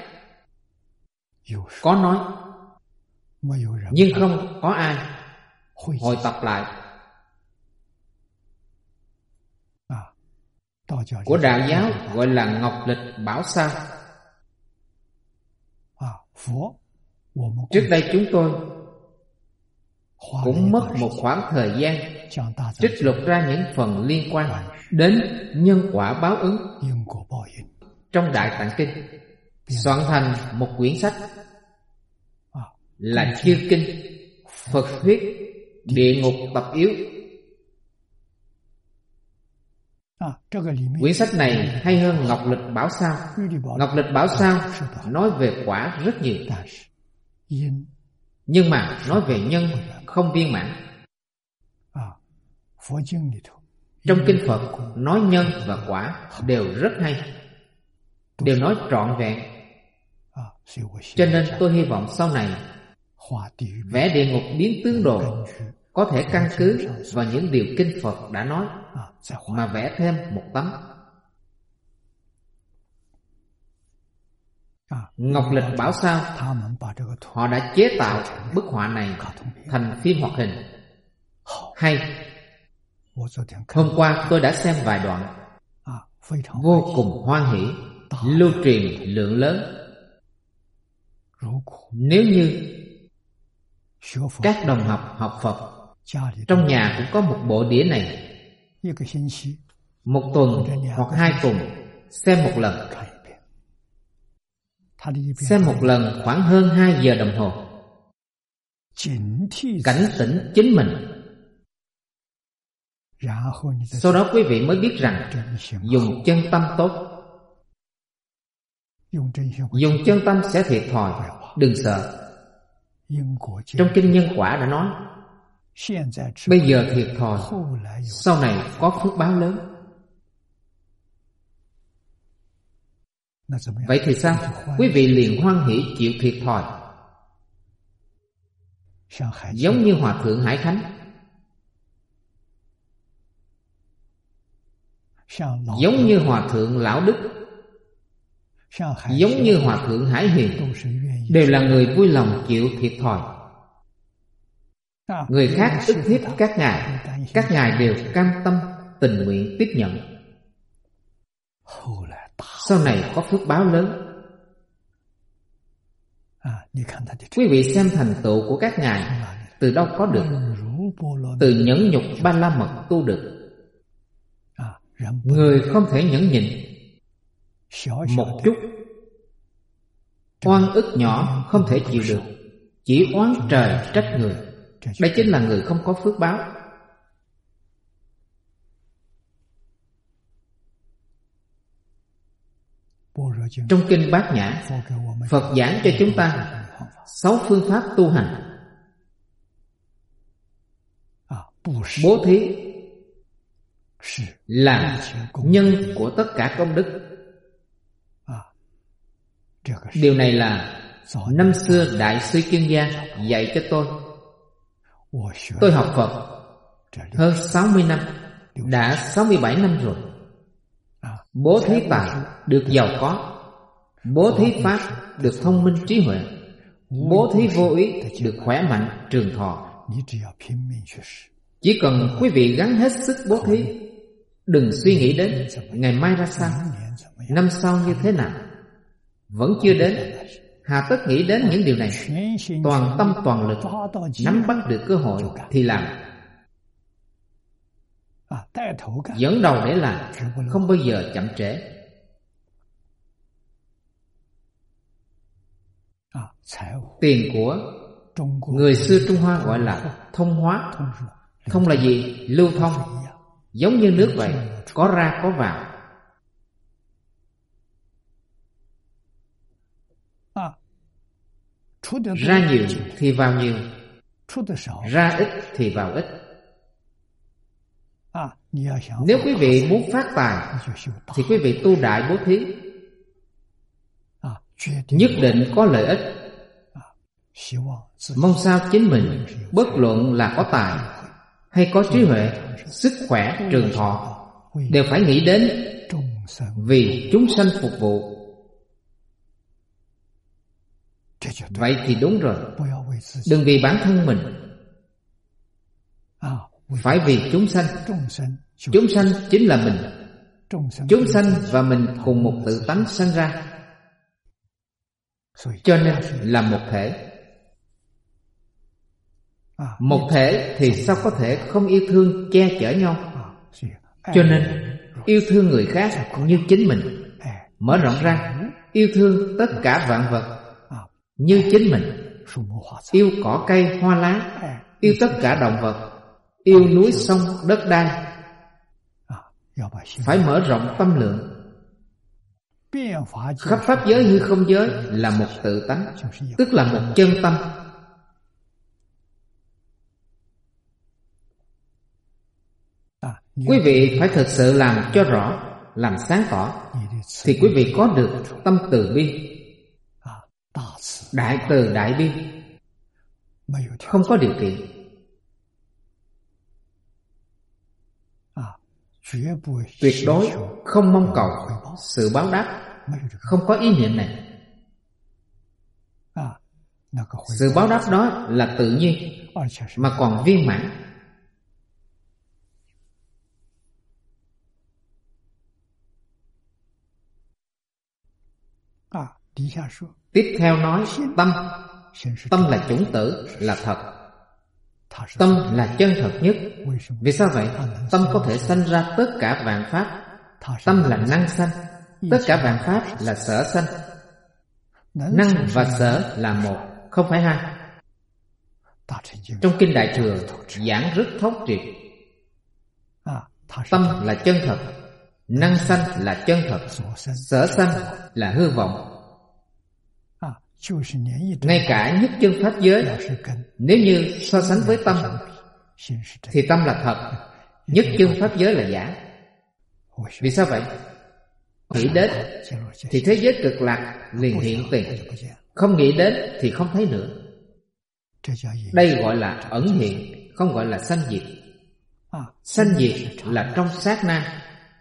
có nói, nhưng không có ai hội tập lại. Của đạo giáo gọi là Ngọc Lịch Bảo Sao. Trước đây chúng tôi cũng mất một khoảng thời gian trích lục ra những phần liên quan đến nhân quả báo ứng trong Đại Tạng Kinh, soạn thành một quyển sách là Chư Kinh Phật Thuyết Địa Ngục Tập Yếu. Quyển sách này hay hơn Ngọc Lịch Bảo Sao. Ngọc Lịch Bảo Sao nói về quả rất nhiều, nhưng mà nói về nhân không viên mãn. Trong Kinh Phật nói nhân và quả đều rất hay, đều nói trọn vẹn. Cho nên tôi hy vọng sau này vẽ địa ngục biến tướng đồ có thể căn cứ vào những điều Kinh Phật đã nói mà vẽ thêm một tấm. Ngọc Lịch Bảo Sao, họ đã chế tạo bức họa này thành phim hoạt hình hay. Hôm qua tôi đã xem vài đoạn, vô cùng hoan hỷ, lưu truyền lượng lớn. Nếu như các đồng học học Phật trong nhà cũng có một bộ đĩa này, một tuần hoặc hai tuần xem một lần. Xem một lần khoảng hơn hai giờ đồng hồ, cảnh tỉnh chính mình. Sau đó quý vị mới biết rằng dùng chân tâm tốt. Dùng chân tâm sẽ thiệt thòi, đừng sợ. Trong Kinh Nhân Quả đã nói, bây giờ thiệt thòi, sau này có phước báo lớn. Vậy thì sao? Quý vị liền hoan hỷ chịu thiệt thòi, giống như Hòa Thượng Hải Khánh, giống như Hòa Thượng Lão Đức, giống như Hòa Thượng Hải Hiền, đều là người vui lòng chịu thiệt thòi. Người khác ức hiếp các ngài, các ngài đều cam tâm tình nguyện tiếp nhận. Sau này có phước báo lớn. Quý vị xem thành tựu của các ngài từ đâu có được? Từ nhẫn nhục ba la mật tu được. Người không thể nhẫn nhịn một chút oan ức nhỏ không thể chịu được, chỉ oán trời trách người. Đây chính là người không có phước báo. Trong kinh Bát Nhã, Phật giảng cho chúng ta sáu phương pháp tu hành. Bố thí là nhân của tất cả công đức. Điều này là năm xưa Đại sư Chuyên Gia dạy cho tôi. Tôi học Phật hơn sáu mươi năm, đã sáu mươi bảy năm rồi. Bố thí tài được giàu có, bố thí pháp được thông minh trí huệ, bố thí vô ý được khỏe mạnh trường thọ. Chỉ cần quý vị gắng hết sức bố thí, đừng suy nghĩ đến ngày mai ra sao, năm sau như thế nào. Vẫn chưa đến, hà tất nghĩ đến những điều này. Toàn tâm toàn lực nắm bắt được cơ hội thì làm. Dẫn đầu để làm, không bao giờ chậm trễ. Tiền của người xưa Trung Hoa gọi là thông hóa. Thông là gì? Lưu thông, giống như nước vậy, có ra có vào. Ra nhiều thì vào nhiều, ra ít thì vào ít. Nếu quý vị muốn phát tài thì quý vị tu đại bố thí, nhất định có lợi ích. Mong sao chính mình bất luận là có tài hay có trí huệ, sức khỏe, trường thọ, đều phải nghĩ đến vì chúng sanh phục vụ. Vậy thì đúng rồi. Đừng vì bản thân mình, phải vì chúng sanh. Chúng sanh chính là mình. Chúng sanh và mình cùng một tự tánh sanh ra, cho nên là một thể. Một thể thì sao có thể không yêu thương che chở nhau? Cho nên yêu thương người khác như chính mình. Mở rộng ra, yêu thương tất cả vạn vật như chính mình. Yêu cỏ cây hoa lá, yêu tất cả động vật, yêu núi sông đất đai. Phải mở rộng tâm lượng. Khắp pháp giới như không giới là một tự tánh, tức là một chân tâm. Quý vị phải thực sự làm cho rõ, làm sáng tỏ, thì quý vị có được tâm từ bi. Đại từ đại bi, không có điều kiện. Tuyệt đối không mong cầu sự báo đáp, không có ý niệm này. Sự báo đáp đó là tự nhiên, mà còn viên mãn. Tiếp theo nói tâm. Tâm là chủng tử, là thật. Tâm là chân thật nhất. Vì sao vậy? Tâm có thể sanh ra tất cả vạn pháp. Tâm là năng sanh, tất cả vạn pháp là sở sanh. Năng và sở là một, không phải hai. Trong kinh Đại Thừa giảng rất thấu triệt. Tâm là chân thật, năng sanh là chân thật, sở sanh là hư vọng. Ngay cả nhất chân pháp giới, nếu như so sánh với tâm thì tâm là thật, nhất chân pháp giới là giả. Vì sao vậy? nghĩ đến thì thế giới cực lạc liền hiện tiền, không nghĩ đến thì không thấy nữa. Đây gọi là ẩn hiện, không gọi là sanh diệt. Sanh diệt là trong sát na,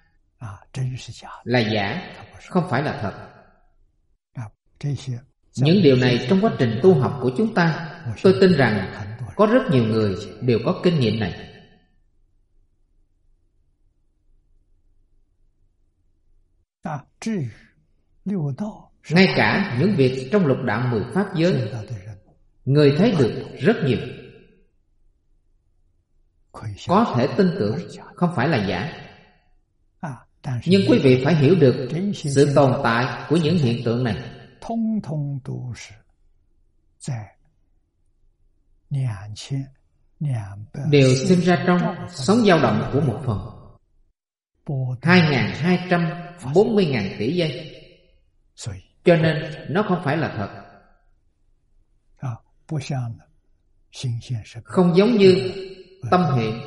là giả, không phải là thật. Những điều này trong quá trình tu học của chúng ta, tôi tin rằng có rất nhiều người đều có kinh nghiệm này. Ngay cả những việc trong lục đạo mười pháp giới, người thấy được rất nhiều, có thể tin tưởng, không phải là giả. Nhưng quý vị phải hiểu được sự tồn tại của những hiện tượng này đều sinh ra trong sóng dao động của một phần hai nghìn hai trăm bốn mươi nghìn tỷ giây. Cho nên nó không phải là thật. Không giống như tâm hiện.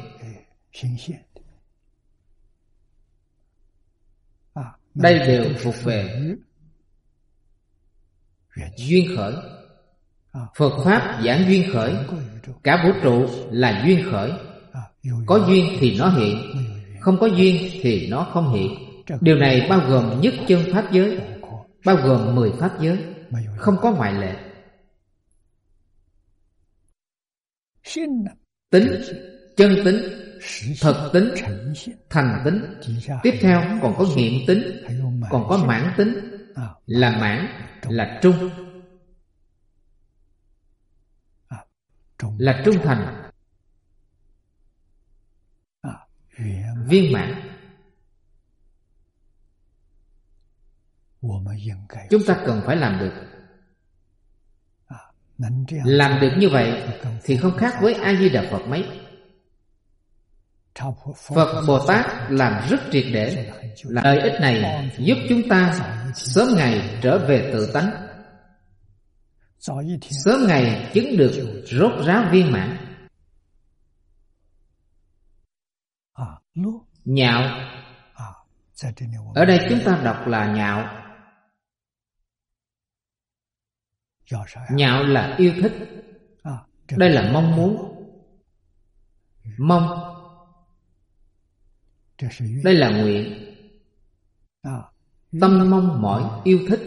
Đây đều thuộc về duyên khởi. Phật Pháp giảng duyên khởi. Cả vũ trụ là duyên khởi. Có duyên thì nó hiện, không có duyên thì nó không hiện. Điều này bao gồm nhất chân pháp giới, bao gồm mười pháp giới, không có ngoại lệ. Tính, chân tính, thật tính, thành tính. Tiếp theo còn có nghiệm tính, còn có mãn tính. Là mãn, là trung, là trung thành, viên mãn. Chúng ta cần phải làm được. Làm được như vậy thì không khác với A-di-đà Phật mấy. Phật Bồ Tát làm rất triệt để. Lợi ích này giúp chúng ta sớm ngày trở về tự tánh, sớm ngày chứng được rốt ráo viên mãn. Nhạo, ở đây chúng ta đọc là nhạo. Nhạo là yêu thích. Đây là mong muốn. Mong, đây là nguyện. Tâm mong mỏi yêu thích,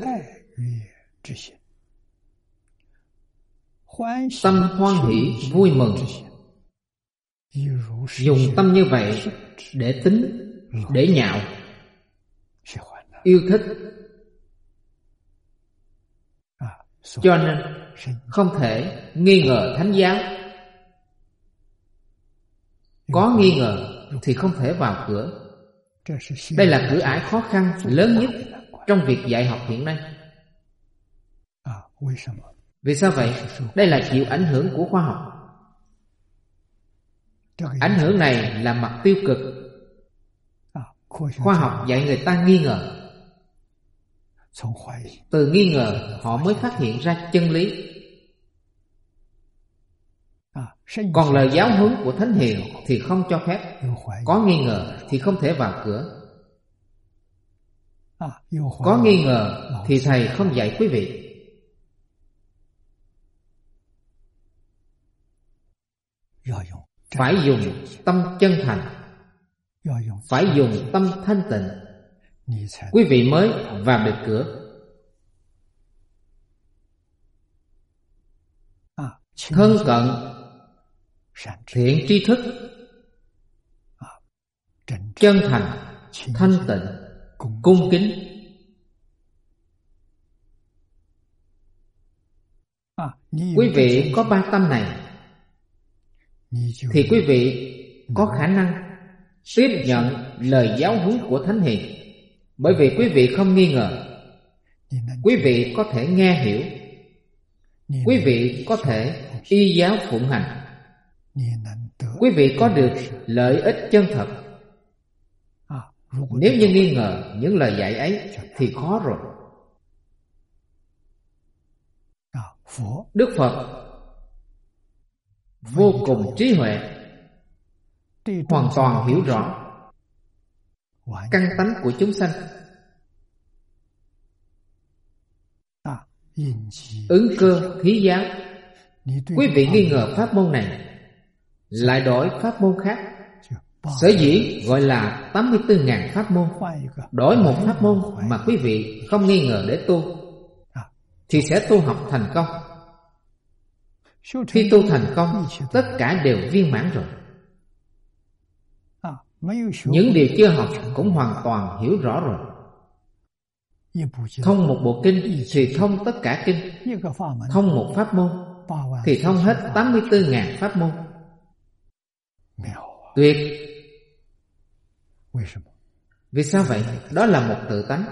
tâm hoan hỷ vui mừng. Dùng tâm như vậy để tính, để nhạo, yêu thích. Cho nên không thể nghi ngờ thánh giáo. Có nghi ngờ thì không thể vào cửa. Đây là cửa ải khó khăn lớn nhất trong việc dạy học hiện nay. Vì sao vậy? Đây là chịu ảnh hưởng của khoa học. Ảnh hưởng này là mặt tiêu cực. Khoa học dạy người ta nghi ngờ. Từ nghi ngờ họ mới phát hiện ra chân lý. Còn lời giáo huấn của Thánh Hiền thì không cho phép. Có nghi ngờ thì không thể vào cửa. Có nghi ngờ thì Thầy không dạy quý vị. Phải dùng tâm chân thành, phải dùng tâm thanh tịnh, quý vị mới vào được cửa. Thân cận, thiện tri thức, chân thành, thanh tịnh, cung kính. Quý vị có ba tâm này thì quý vị có khả năng tiếp nhận lời giáo huấn của Thánh Hiền. Bởi vì quý vị không nghi ngờ, quý vị có thể nghe hiểu, quý vị có thể y giáo phụng hành, quý vị có được lợi ích chân thật. Nếu như nghi ngờ những lời dạy ấy thì khó rồi. Đức Phật vô cùng trí huệ, hoàn toàn hiểu rõ căn tánh của chúng sanh. Ứng Cơ Thí Giáo. Quý vị nghi ngờ pháp môn này, lại đổi pháp môn khác. Sở dĩ gọi là tám mươi tư ngàn pháp môn. Đổi một pháp môn mà quý vị không nghi ngờ để tu, thì sẽ tu học thành công. Khi tu thành công, tất cả đều viên mãn rồi. Những điều chưa học cũng hoàn toàn hiểu rõ rồi. Thông một bộ kinh thì thông tất cả kinh. Thông một pháp môn thì thông hết tám mươi tư ngàn pháp môn. Tuyệt! Vì sao vậy? Đó là một tự tánh.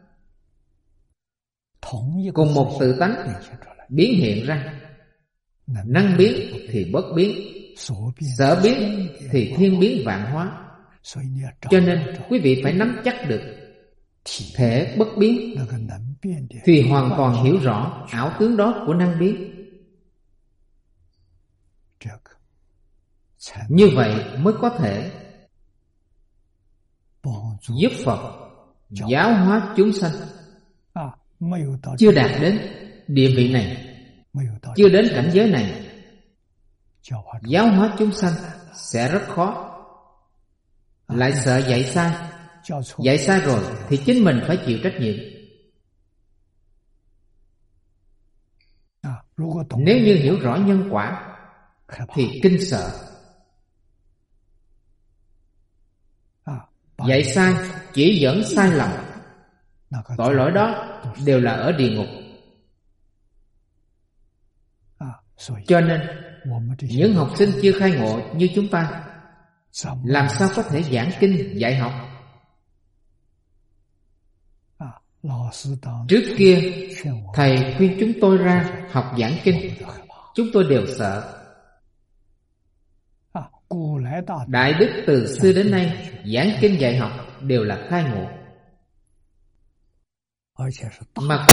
Cùng một tự tánh biến hiện ra. Năng biến thì bất biến, sở biến thì thiên biến vạn hóa. Cho nên quý vị phải nắm chắc được thể bất biến, thì hoàn toàn hiểu rõ ảo tướng đó của năng biến. Như vậy mới có thể giúp Phật giáo hóa chúng sanh. Chưa đạt đến địa vị này, chưa đến cảnh giới này, giáo hóa chúng sanh sẽ rất khó. Lại sợ dạy sai. Dạy sai rồi thì chính mình phải chịu trách nhiệm. Nếu như hiểu rõ nhân quả thì kinh sợ. Dạy sai chỉ dẫn sai lầm, tội lỗi đó đều là ở địa ngục. Cho nên những học sinh chưa khai ngộ như chúng ta làm sao có thể giảng kinh dạy học? Trước kia thầy khuyên chúng tôi ra học giảng kinh, chúng tôi đều sợ. Đại đức từ xưa đến nay giảng kinh dạy học đều là khai ngộ, mà